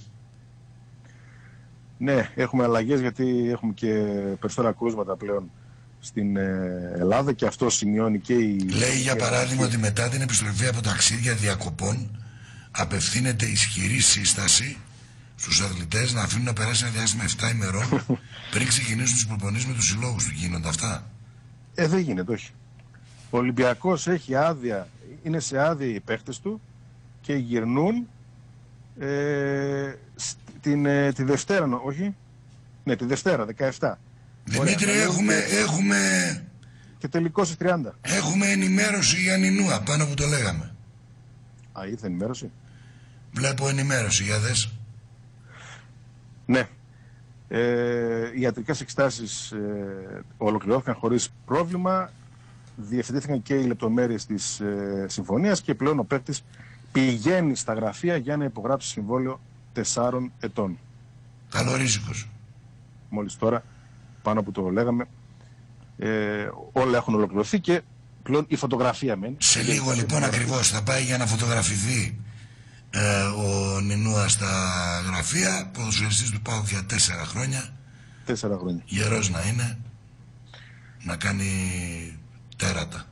Ναι, έχουμε αλλαγές γιατί έχουμε και περισσότερα κρούσματα πλέον στην Ελλάδα και αυτό σημειώνει και η... Λέει για παράδειγμα ότι μετά την επιστροφή από ταξίδια διακοπών απευθύνεται ισχυρή σύσταση στους αθλητές να αφήνουν να περάσει ένα διάστημα επτά ημερών πριν ξεκινήσουν τις προπονήσεις με τους συλλόγους του. Γίνονται αυτά? Ε, δεν γίνεται, όχι. Ο Ολυμπιακός έχει άδεια, είναι σε άδεια οι παίχτες του και γυρνούν ε, την, ε, τη Δευτέρα, όχι, ναι, τη Δευτέρα, δεκαεπτά. Δημήτρη, Ωραία, έχουμε, και... έχουμε... Και τελικό στις τριάντα. Έχουμε ενημέρωση για Νινούα, πάνω που το λέγαμε. Α, ήρθε ενημέρωση. Βλέπω ενημέρωση, για δες. Ναι. Ε, οι ιατρικές εξετάσεις ε, ολοκληρώθηκαν χωρίς πρόβλημα. Διευθετήθηκαν και οι λεπτομέρειες της ε, συμφωνίας και πλέον ο παίκτης πηγαίνει στα γραφεία για να υπογράψει συμβόλαιο τεσσάρων ετών. Καλορίζικος. Μόλις τώρα, πάνω που το λέγαμε, ε, όλα έχουν ολοκληρωθεί και πλέον η φωτογραφία μένει. Σε λίγο λοιπόν ακριβώς θα πάει για να φωτογραφηθεί ε, ο Νινούα στα γραφεία, ποδοσφαιριστής του ΠΑΟΚ για τέσσερα χρόνια. Τέσσερα χρόνια. Γερός να είναι, να κάνει τέρατα.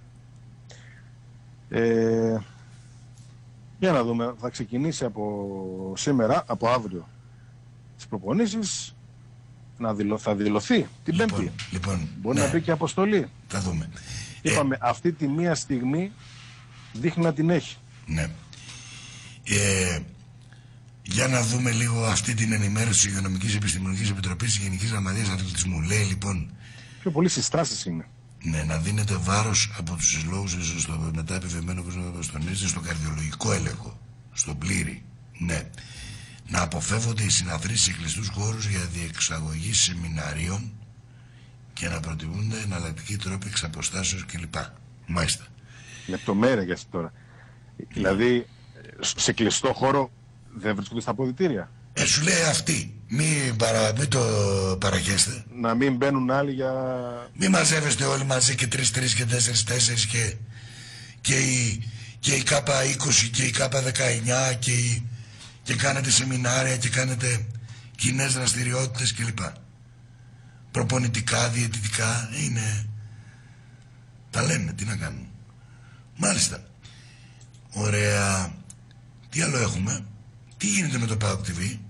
Ε, για να δούμε, θα ξεκινήσει από σήμερα, από αύριο τις προπονήσεις, να δηλω, θα δηλωθεί την Λοιπόν, Πέμπτη. λοιπόν, Μπορεί ναι, να μπει και αποστολή. θα δούμε. Είπαμε, αυτή τη μία στιγμή δείχνει να την έχει. Ναι. Ε, για να δούμε λίγο αυτή την ενημέρωση της Υγειονομικής Επιστημονικής Επιτροπής της Γενικής Γραμματείας Αθλητισμού. Λέει λοιπόν, Πιο πολύ συστάσεις είναι. ναι, να δίνεται βάρος από τους συλλόγους στο μετά επιβεβαιωμένο, όπως να τονίζεται, στο καρδιολογικό έλεγχο, στον πλήρη. Ναι. Να αποφεύγονται οι συναθρήσεις σε κλειστούς χώρους για διεξαγωγή σεμιναρίων και να προτιμούνται εναλλακτικοί τρόποι εξ αποστάσεως κλπ. Μάλιστα. Λεπτομέρεια για αυτό τώρα. Δηλαδή, σε κλειστό χώρο δεν βρίσκονται στα αποδυτήρια. Ε, σου λέει αυτή. Μην, παρα, μην το παραχέστε. Να μην μπαίνουν άλλοι για... Μην μαζεύεστε όλοι μαζί και τρεις τρεις και τέσσερις τέσσερις και, και η, και η ΚΑΠΑ είκοσι και η ΚΑΠΑ δεκαεννιά και, η, και κάνετε σεμινάρια και κάνετε κοινές δραστηριότητες κλπ. Προπονητικά, διαιτητικά, είναι... Τα λένε, τι να κάνουν. Μάλιστα. Ωραία. Τι άλλο έχουμε? Τι γίνεται με το ΠΑΟΚ τι βι?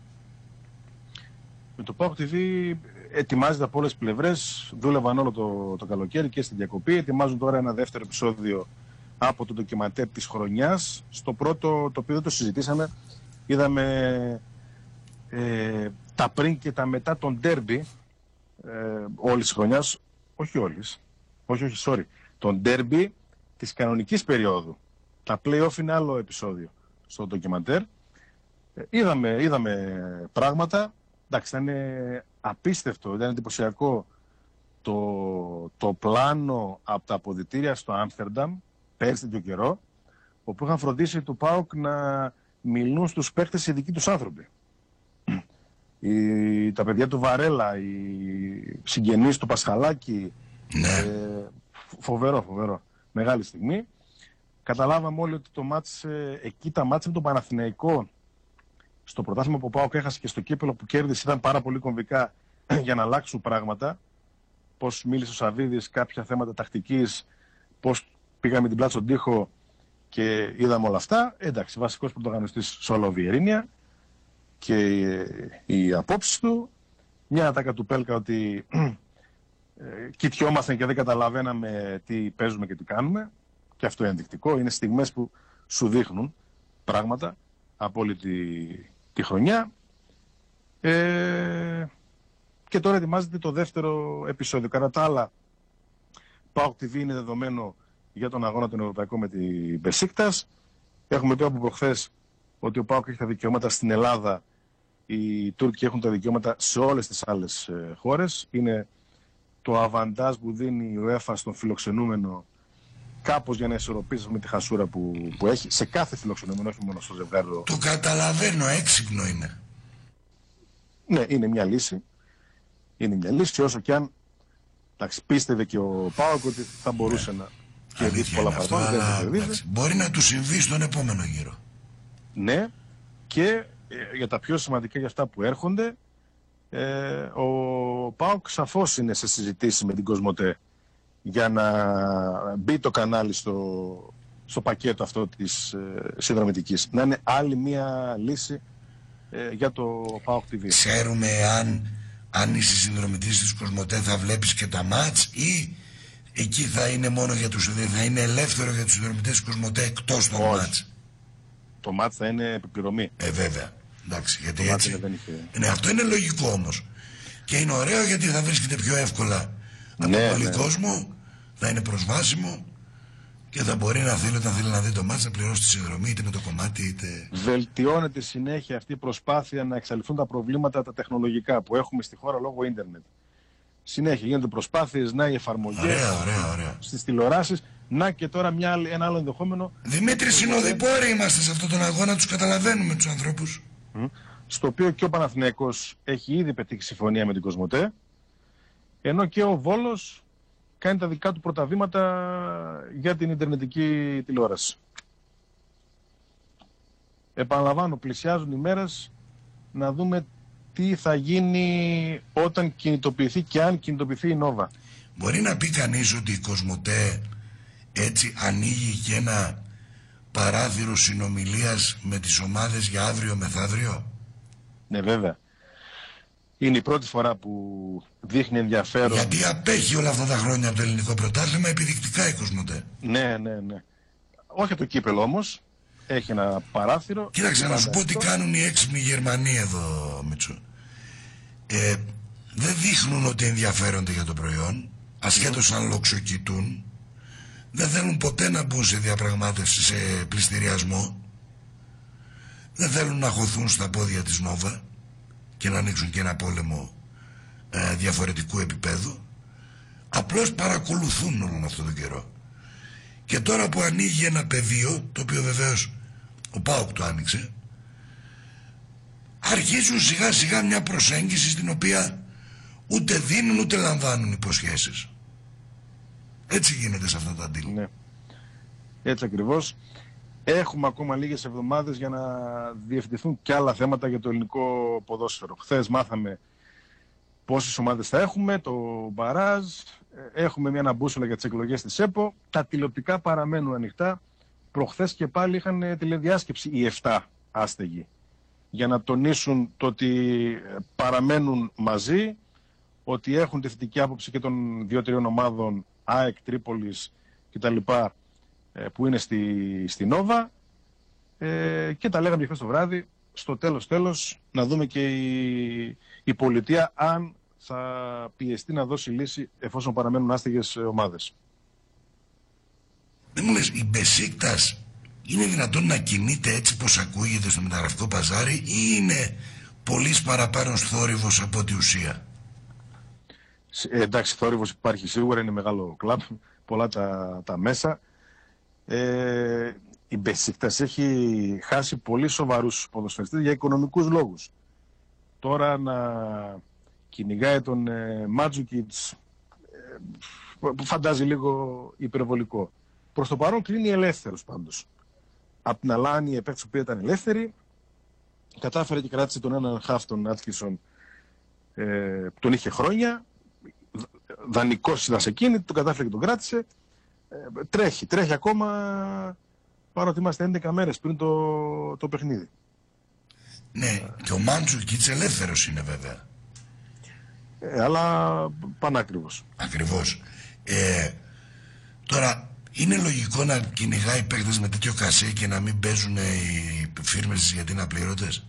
Με το ΠΑΟΚ τι βι ετοιμάζεται από όλες τις πλευρές. Δούλευαν όλο το, το καλοκαίρι και στην διακοπή. Ετοιμάζουν τώρα ένα δεύτερο επεισόδιο από το ντοκιμαντέρ της χρονιάς. Στο πρώτο, το οποίο δεν το συζητήσαμε, είδαμε ε, τα πριν και τα μετά των ντέρμπι ε, όλης της χρονιάς. Όχι όλης. Όχι, όχι, sorry. Τον ντέρμπι της κανονικής περίοδου. Τα play-off είναι άλλο επεισόδιο στο ντοκιμαντέρ. Ε, είδαμε, είδαμε πράγματα. Εντάξει, ήταν απίστευτο, ήταν εντυπωσιακό το, το πλάνο από τα αποδυτήρια στο Άμστερνταμ, πέρσι τέτοιο καιρό, όπου είχαν φροντίσει του ΠΑΟΚ να μιλούν στους παίκτες οι δικοί τους άνθρωποι. Οι, τα παιδιά του Βαρέλα, οι συγγενείς του Πασχαλάκη, Ναι. ε, φοβερό, φοβερό. Μεγάλη στιγμή. Καταλάβαμε όλοι ότι το μάτς, ε, εκεί τα μάτς με τον Παναθηναϊκό, στο πρωτάθλημα που ο ΠΑΟΚ έχασε και στο κύπελλο που κέρδισε, ήταν πάρα πολύ κομβικά για να αλλάξουν πράγματα. Πώς μίλησε ο Σαββίδης, κάποια θέματα τακτικής, πώς πήγαμε την πλάτη στον τοίχο και είδαμε όλα αυτά. Εντάξει, βασικός πρωταγωνιστής Σόλο Βιερίνια και οι απόψεις του. Μια ατάκα του Πέλκα ότι ε, κοιτιόμασταν και δεν καταλαβαίναμε τι παίζουμε και τι κάνουμε. Και αυτό είναι ενδεικτικό. Είναι στιγμές που σου δείχνουν πράγματα από όλη τη, τη χρονιά. Ε, και τώρα ετοιμάζεται το δεύτερο επεισόδιο. Κατά τα άλλα, ΠΑΟΚ τι βι είναι δεδομένο για τον αγώνα τον Ευρωπαϊκό με την Μπεσίκτας. Έχουμε πει από προχθές ότι ο ΠΑΟΚ έχει τα δικαιώματα στην Ελλάδα. Οι Τούρκοι έχουν τα δικαιώματα σε όλες τις άλλες ε, χώρες. Είναι το αβαντάζ που δίνει η UEFA στον φιλοξενούμενο, κάπως για να ισορροπήσει με τη χασούρα που, που έχει σε κάθε φιλοξενούμενο, όχι μόνο στο ζευγάρι. Το καταλαβαίνω, έξυπνο είναι. Ναι, είναι μια λύση. Είναι μια λύση, όσο και αν εντάξει, πίστευε και ο ΠΑΟΚ ότι θα μπορούσε ναι. να κερδίσει πολλά παραπάνω. Μπορεί να του συμβεί στον επόμενο γύρο. Ναι, και ε, για τα πιο σημαντικά για αυτά που έρχονται, ε, ο ΠΑΟΚ σαφώς είναι σε συζητήσεις με την Κοσμοτέ για να μπει το κανάλι στο, στο πακέτο αυτό της ε, συνδρομητικής. Να είναι άλλη μια λύση ε, για το ΠΑΟΚ τι βι. Ξέρουμε αν, αν είσαι συνδρομητής της Κοσμοτέ θα βλέπεις και τα μάτς ή εκεί θα είναι μόνο για τους, θα είναι ελεύθερο για τους συνδρομητές της Κοσμοτέ εκτός των μάτς. Το μάτς θα είναι επιπληρωμή. Ε βέβαια. Εντάξει, γιατί το έτσι. Δεν είχε... ναι, αυτό είναι λογικό όμως. Και είναι ωραίο γιατί θα βρίσκεται πιο εύκολα από ναι, τον πολύ ναι. κόσμο, θα είναι προσβάσιμο και θα μπορεί να θέλει όταν θέλει να δει το μάτς να πληρώσει τη συνδρομή είτε με το κομμάτι είτε... Βελτιώνεται συνέχεια αυτή η προσπάθεια να εξαλειφθούν τα προβλήματα τα τεχνολογικά που έχουμε στη χώρα λόγω ίντερνετ. Συνέχεια γίνονται προσπάθειες, να οι εφαρμογές ωραία, ωραία, ωραία. στις τηλεοράσεις, να και τώρα μια, ένα άλλο ενδεχόμενο. Δημήτρη, συνοδοιπόροι είμαστε σε αυτόν τον αγώνα, τους καταλαβαίνουμε τους ανθρώπους. στο οποίο και ο Παναθηναϊκός έχει ήδη πετύχει συμφωνία με την Κοσμοτέ, ενώ και ο Βόλος κάνει τα δικά του πρώτα βήματα για την ιντερνετική τηλεόραση. Επαναλαμβάνω, πλησιάζουν οι μέρες να δούμε τι θα γίνει όταν κινητοποιηθεί και αν κινητοποιηθεί η Νόβα. Μπορεί να πει κανείς ότι η Κοσμοτέ έτσι ανοίγει και ένα παράθυρο συνομιλίας με τις ομάδες για αύριο μεθαύριο? Ναι, βέβαια. Είναι η πρώτη φορά που δείχνει ενδιαφέρον. Γιατί απέχει όλα αυτά τα χρόνια από το ελληνικό πρωτάθλημα επιδεικτικά η Κοσμοτέ. Ναι, ναι, ναι. Όχι το κύπελο όμως. Έχει ένα παράθυρο. Κοίταξε να σου πω τι κάνουν οι έξυπνοι Γερμανοί εδώ, Μητσο. Ε, δεν δείχνουν ότι ενδιαφέρονται για το προϊόν, ασχέτως αν λοξοκοιτούν. Δεν θέλουν ποτέ να μπουν σε διαπραγμάτευση, σε πληστηριασμό. Δεν θέλουν να χωθούν στα πόδια της Νόβα και να ανοίξουν και ένα πόλεμο ε, διαφορετικού επίπεδου. Απλώς παρακολουθούν όλον αυτόν τον καιρό. Και τώρα που ανοίγει ένα πεδίο, το οποίο βεβαίως ο ΠΑΟΚ το άνοιξε, αρχίζουν σιγά σιγά μια προσέγγιση στην οποία ούτε δίνουν ούτε λαμβάνουν υποσχέσεις. Έτσι γίνεται σε αυτά τα deal. Ναι. Έτσι ακριβώς. Έχουμε ακόμα λίγες εβδομάδες για να διευθυνθούν και άλλα θέματα για το ελληνικό ποδόσφαιρο. Χθες μάθαμε πόσες ομάδες θα έχουμε, το μπαράζ, έχουμε μια αναμπούσολα για τις εκλογές της ΕΠΟ. Τα τηλεοπτικά παραμένουν ανοιχτά. Προχθές και πάλι είχαν τηλεδιάσκεψη οι εφτά άστεγοι για να τονίσουν το ότι παραμένουν μαζί, ότι έχουν τη θετική άποψη και των δύο-τριών ομάδων ΑΕΚ, Τρίπολης κτλ. Που είναι στη, στη Νόβα, ε, και τα λέγαμε χθες το βράδυ. Στο τέλος τέλος να δούμε και η, η πολιτεία αν θα πιεστεί να δώσει λύση εφόσον παραμένουν άστεγες ομάδες. Δεν μου λες, η Μπεσίκτας είναι δυνατόν να κινείται έτσι πως ακούγεται στο μεταγραφικό παζάρι ή είναι πολύς παραπάνω θόρυβος από τη ουσία? Ε, εντάξει, θόρυβος υπάρχει σίγουρα, είναι μεγάλο κλαμπ, πολλά τα, τα μέσα. Ε, η Μπεσίκτας έχει χάσει πολύ σοβαρούς ποδοσφαιριστές για οικονομικούς λόγους. Τώρα να κυνηγάει τον ε, Μάτζουκιτς, ε, που φαντάζει λίγο υπερβολικό. Προς το παρόν κλείνει ελεύθερος πάντως. Απ' την Αλάνη, η επέκτηση που ήταν ελεύθερη, κατάφερε και κράτησε τον έναν χαφ, τον Άτκινσον, ε, που τον είχε χρόνια. Δανεικός ήταν σε εκείνη, τον κατάφερε και τον κράτησε. Ε, τρέχει, τρέχει ακόμα, παρότι είμαστε έντεκα μέρες πριν το, το παιχνίδι. Ναι, και ο Μάντζουκιτς ελεύθερος είναι βέβαια. Ε, αλλά πανάκριβος. Ακριβώς. Ε, τώρα, είναι λογικό να κυνηγάει παίκτες με τέτοιο κασέ και να μην παίζουν οι φίρμες γιατί είναι απλήρωτες?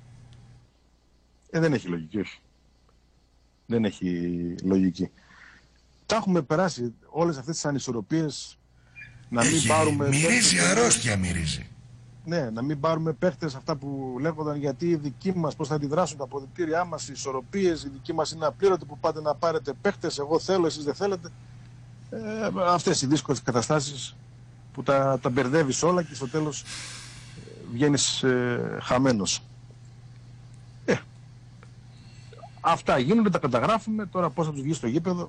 Ε, δεν έχει λογική, όχι. Δεν έχει λογική. Τα έχουμε περάσει όλες αυτές τις ανισορροπίες. Να έχει, μην πάρουμε μυρίζει, παίκτες, αρρώστια μυρίζει. Ναι, να μην πάρουμε παίχτες αυτά που λέγονταν γιατί οι δικοί μας πώς θα αντιδράσουν τα αποδυτήριά μας, οι ισορροπίες, οι δικοί μας είναι απλήρωτοι που πάτε να πάρετε παίχτες, εγώ θέλω, εσείς δεν θέλετε. Ε, αυτές οι δύσκολες καταστάσεις που τα, τα μπερδεύεις όλα και στο τέλος ε, βγαίνεις ε, χαμένος. Ε, αυτά γίνονται, τα καταγράφουμε, τώρα πώς θα τους βγει στο γήπεδο.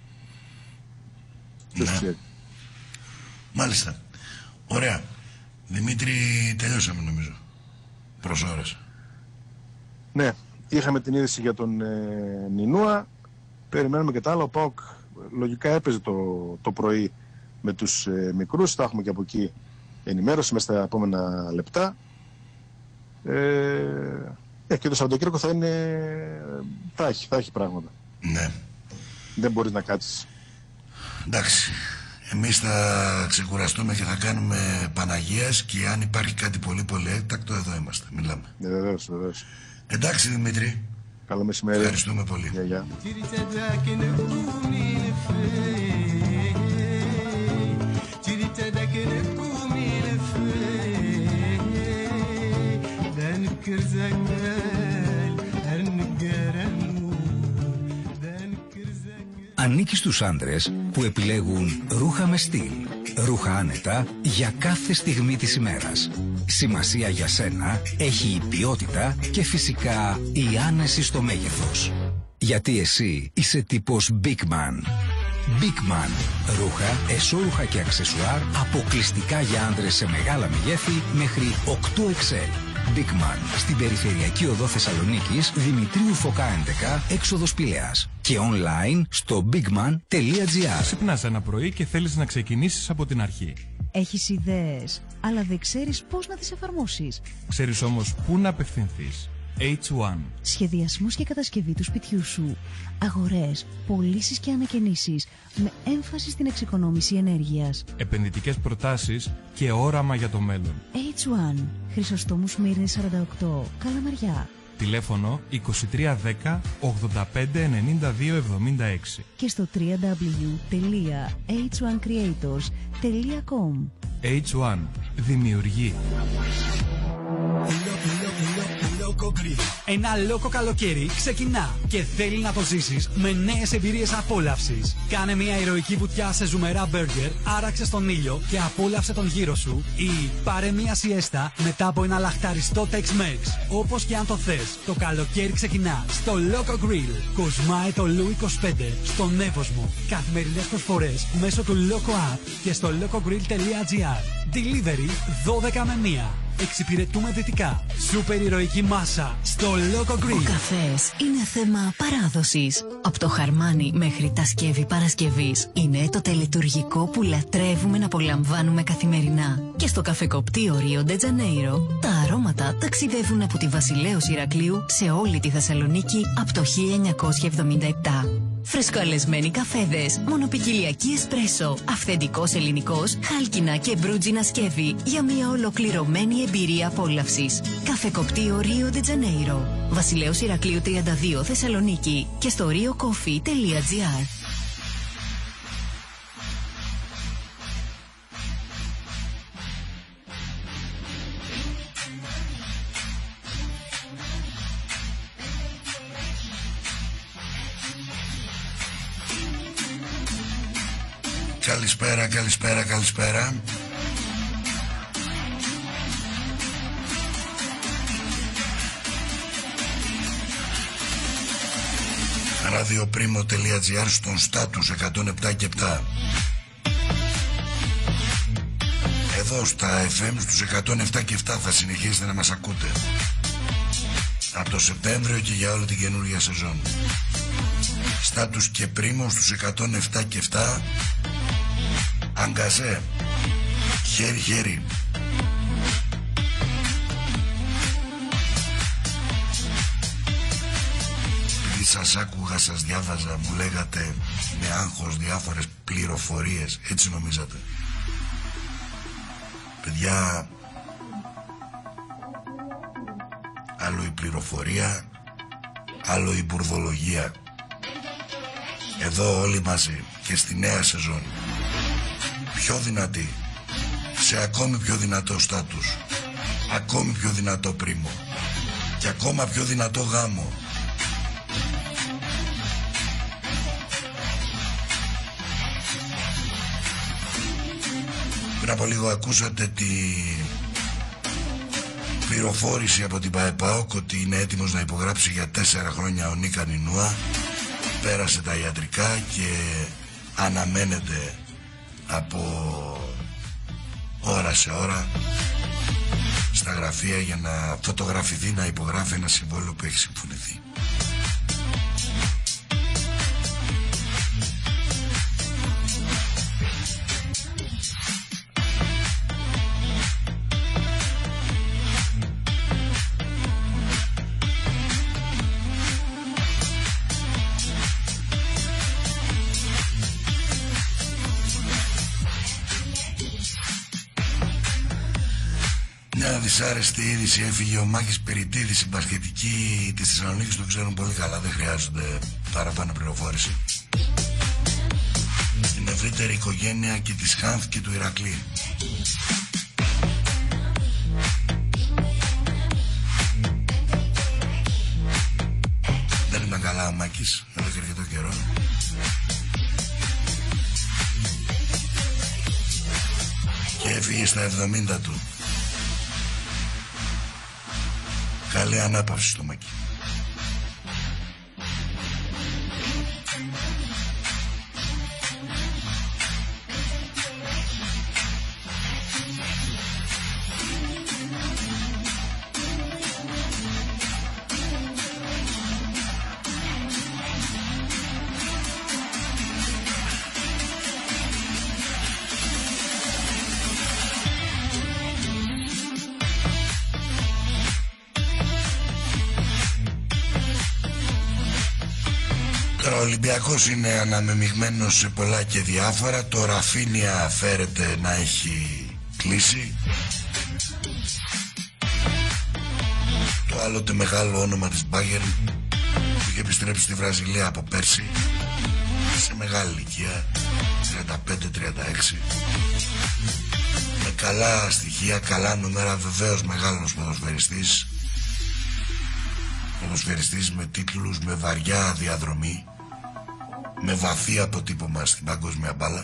Ναι. Μάλιστα. Ωραία. Δημήτρη, τελειώσαμε νομίζω. Προς ώρες. Ναι, είχαμε την είδηση για τον ε, Νινούα. Περιμένουμε και τα άλλα. Ο ΠΑΟΚ λογικά έπαιζε το, το πρωί με τους ε, μικρούς. Θα έχουμε και από εκεί ενημέρωση μέσα στα επόμενα λεπτά. Ε, ε, και το Σαββατοκύριακο θα είναι... Θα έχει, θα έχει πράγματα. Ναι. Δεν μπορείς να κάτσεις. Εντάξει. Εμείς θα ξεκουραστούμε και θα κάνουμε Παναγίας και αν υπάρχει κάτι πολύ πολύ έκτακτο εδώ είμαστε, μιλάμε. Ναι, βεβαίως, βεβαίως. Εντάξει Δημήτρη. Καλό μεσημέρι. Ευχαριστούμε πολύ. Γεια, γεια. Ανήκει στους άντρες που επιλέγουν ρούχα με στυλ. Ρούχα άνετα για κάθε στιγμή της ημέρας. Σημασία για σένα έχει η ποιότητα και φυσικά η άνεση στο μέγεθος. Γιατί εσύ είσαι τύπος Big Man. Big Man. Ρούχα, εσώρουχα και αξεσουάρ αποκλειστικά για άντρες σε μεγάλα μεγέθη μέχρι οκτώ εξ ελ. Big Man. Στην περιφερειακή οδό Θεσσαλονίκης, Δημητρίου Φωκά έντεκα, έξοδος Πηλαίας. Και online στο bigman τελεία gr. Ξυπνάς ένα πρωί και θέλεις να ξεκινήσεις από την αρχή. Έχεις ιδέες, αλλά δεν ξέρεις πώς να τις εφαρμόσεις. Ξέρεις όμως πού να απευθυνθείς. έιτς ουάν. Σχεδιασμός και κατασκευή του σπιτιού σου. Αγορές, πωλήσεις και ανακαινήσεις με έμφαση στην εξοικονόμηση ενέργειας. Επενδυτικές προτάσεις και όραμα για το μέλλον. έιτς ουάν. Χρυσοστόμου Σμύρνης σαράντα οκτώ. Καλαμαριά. Τηλέφωνο είκοσι τρία δέκα ογδόντα πέντε ενενήντα δύο εβδομήντα έξι. Και στο double-u double-u double-u τελεία έιτς ουάν creators τελεία com. έιτς ουάν. Δημιουργεί. Ένα λόκο καλοκαίρι ξεκινά και θέλει να το ζήσεις με νέες εμπειρίες απόλαυσης. Κάνε μια ηρωική βουτιά σε ζουμερά μπέργκερ, άραξε στον ήλιο και απόλαυσε τον γύρο σου, ή πάρε μια σιέστα μετά από ένα λαχταριστό Tex-Mex. Όπως και αν το θες, το καλοκαίρι ξεκινά στο Loco Grill. Κοσμάει το Λου είκοσι πέντε στον Εύωσμο. Καθημερινές προσφορές μέσω του Loco App και στο locogrill τελεία gr. Delivery δώδεκα με μία. Εξυπηρετούμε δυτικά. Σούπερ ηρωική μάσα στο Loco Grill. Ο καφές είναι θέμα παράδοσης. Από το χαρμάνι μέχρι τα σκεύη Παρασκευής είναι το τελετουργικό που λατρεύουμε να απολαμβάνουμε καθημερινά. Και στο καφεκοπτείο Rio de Janeiro τα αρώματα ταξιδεύουν από τη Βασιλέως Ηρακλείου σε όλη τη Θεσσαλονίκη από το χίλια εννιακόσια εβδομήντα επτά. Φρεσκοαλεσμένοι καφέδες, μονοπικιλιακή εσπρέσο, αυθεντικός ελληνικός, χάλκινα και μπρούτζινα σκεύη για μια ολοκληρωμένη εμπειρία απόλαυσης. Καφεκοπτείο Rio de Janeiro. Βασιλέως Ηρακλείου τριάντα δύο Θεσσαλονίκη και στο rio coffee τελεία gr. Καλησπέρα, καλησπέρα, καλησπέρα. ραδιοπρίμο τελεία gr στον στάτους εκατόν επτά και επτά. Εδώ στα εφ εμ στους εκατόν επτά και επτά θα συνεχίσετε να μας ακούτε από το Σεπτέμβριο και για όλη την καινούργια σεζόν. Στάτους και πρίμο στους εκατόν επτά και επτά. Αγκαζέ. Χέρι χέρι. Επειδή σας άκουγα, σας διάβαζα, μου λέγατε με άγχος διάφορες πληροφορίες. Έτσι νομίζατε? Παιδιά, άλλο η πληροφορία, άλλο η μπουρδολογία. Εδώ όλοι μαζί και στη νέα σεζόν πιο δυνατή, σε ακόμη πιο δυνατό στάτους, ακόμη πιο δυνατό πρίμο και ακόμα πιο δυνατό γάμο. Πριν από λίγο ακούσατε τη πληροφόρηση από την ΠΑΕΠΑΟΚ ότι είναι έτοιμος να υπογράψει για τέσσερα χρόνια ο Νίκα Νινούα. Πέρασε τα ιατρικά και αναμένεται από ώρα σε ώρα στα γραφεία για να φωτογραφηθεί, να υπογράφει ένα συμβόλαιο που έχει συμφωνηθεί. Μια δυσάρεστη είδηση: έφυγε ο Μάκης Περιτίδης. Η μπασκετική της Θεσσαλονίκης το ξέρουν πολύ καλά, δεν χρειάζονται παραπάνω πληροφόρηση. Στην ευρύτερη οικογένεια και της Χάνθ και του Ηρακλή. Δεν ήταν καλά ο Μάκης εδώ και αρκετό καιρό. Έφυγε στα εβδομήντα του. Καλή ανάπαυση στο Μάκη. Ο Ολυμπιακός είναι αναμεμειγμένος σε πολλά και διάφορα. Το Ραφίνια φέρεται να έχει κλείσει. Το άλλοτε μεγάλο όνομα της Bayern που είχε επιστρέψει στη Βραζιλία από πέρσι σε μεγάλη ηλικία, τριάντα πέντε τριάντα έξι, με καλά στοιχεία, καλά νούμερα, βεβαίως μεγάλος ποδοσφαιριστής, ποδοσφαιριστής με τίτλους, με βαριά διαδρομή, με βαθύ αποτύπωμα στην παγκόσμια μπάλα.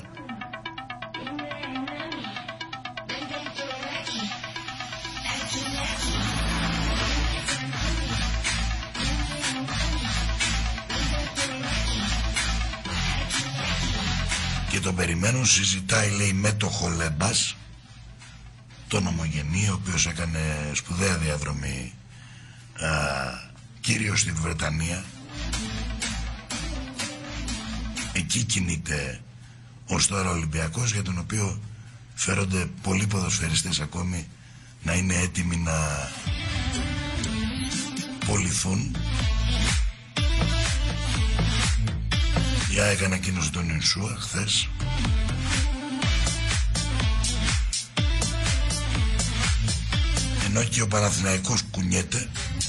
Και τον περιμένουν, συζητάει, λέει, με το Χολέμπας, τον ομογενή, ο οποίος έκανε σπουδαία διαδρομή α, κυρίως στη Βρετανία. Εκεί κινείται ως τώρα ο Ολυμπιακός, για τον οποίο φέρονται πολλοί ποδοσφαιριστές ακόμη να είναι έτοιμοι να πωληθούν. Η ΑΕΚ ανακοίνωσε τον Ινσούα χθες. Ενώ και ο Παναθηναϊκός κουνιέται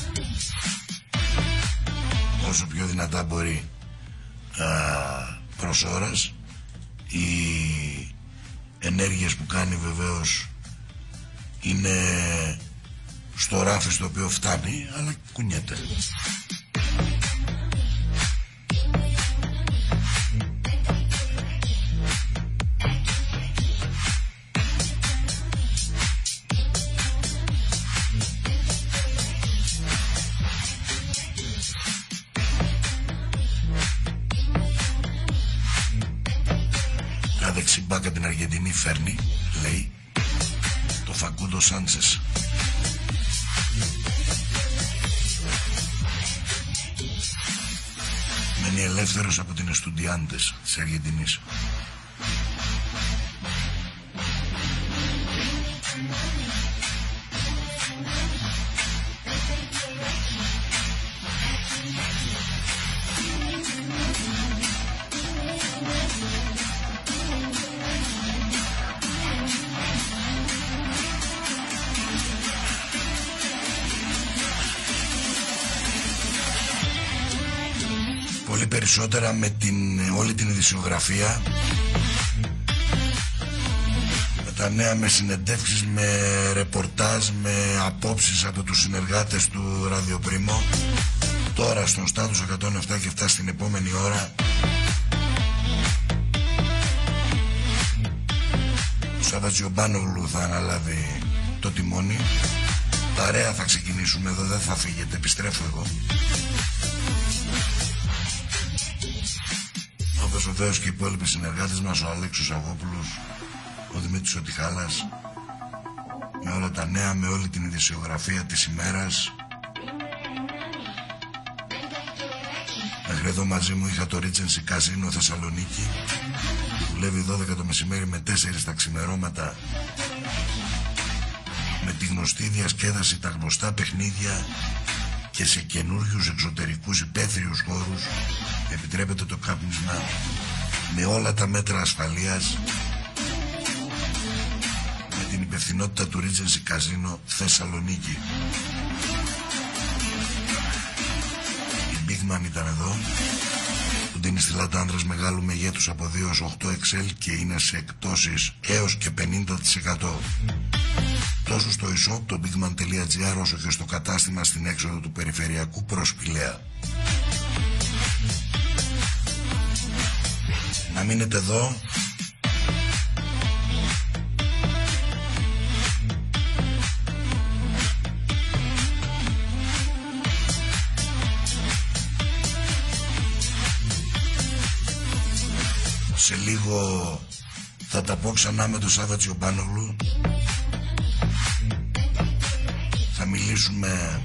όσο πιο δυνατά μπορεί α, προς ώρας. Οι ενέργειες που κάνει βεβαίως είναι στο ράφι στο οποίο φτάνει, αλλά κουνιέται. Δεξιμπάκα την Αργεντινή φέρνει, λέει, το Φακούντο Σάντσες. Μένει ελεύθερος από την Εστουντιάντες της Αργεντινής. Πολύ περισσότερα με την, όλη την ειδησιογραφία, με τα νέα, με συνεντεύξεις, με ρεπορτάζ, με απόψεις από τους συνεργάτες του Ραδιοπρίμο. Τώρα στον Στάτους εκατόν επτά και φτάσει στην επόμενη ώρα ο Σαββατζιομπάνογλου θα αναλάβει το τιμόνι. Παρέα θα ξεκινήσουμε εδώ, δεν θα φύγετε, επιστρέφω εγώ. Όπως βεβαίως και οι υπόλοιποι συνεργάτες μας, ο Αλέξος Αγόπουλος, ο Δημήτρης Οτιχάλας, με όλα τα νέα, με όλη την ειδησιογραφία της ημέρας. Μέχρι εδώ μαζί μου είχα το Regency Casino Θεσσαλονίκη, δουλεύει δώδεκα το μεσημέρι με τέσσερα τα ξημερώματα, με τη γνωστή διασκέδαση, τα γνωστά παιχνίδια και σε καινούριους εξωτερικούς υπαίθριους χώρους. Επιτρέπεται το κάπνισμα με όλα τα μέτρα ασφαλείας, με την υπευθυνότητα του Regency Casino Θεσσαλονίκη. Η Bigman ήταν εδώ, που δίνει στη λάτα άντρας μεγάλου μεγέθους από δύο έως οκτώ εξ ελ και είναι σε εκτόσεις έως και πενήντα τοις εκατό. Τόσο στο e-shop, το bigman.gr, όσο και στο κατάστημα στην έξοδο του Περιφερειακού προς Πηλαία. Να μείνετε εδώ. Σε λίγο θα τα πω ξανά με τον Σάββα Τσιομπάνογλου. Θα μιλήσουμε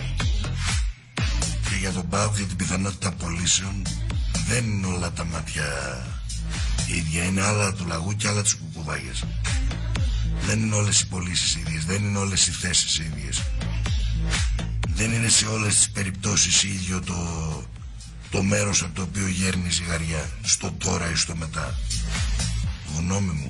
και για τον ΠΑΟΚ, για την πιθανότητα πωλήσεων. Δεν είναι όλα τα μάτια ίδια, είναι άλλα του λαγού και άλλα τους κουκουβάγες. Δεν είναι όλες οι πωλήσεις ίδιες, δεν είναι όλες οι θέσεις ίδιες. Δεν είναι σε όλες τις περιπτώσεις ίδιο το, το μέρος από το οποίο γέρνει η ζυγαριά, στο τώρα ή στο μετά. Γνώμη μου.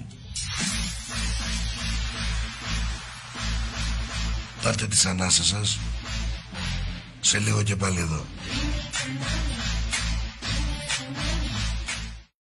Πάρτε τις ανάσες σας. Σε λίγο και πάλι εδώ.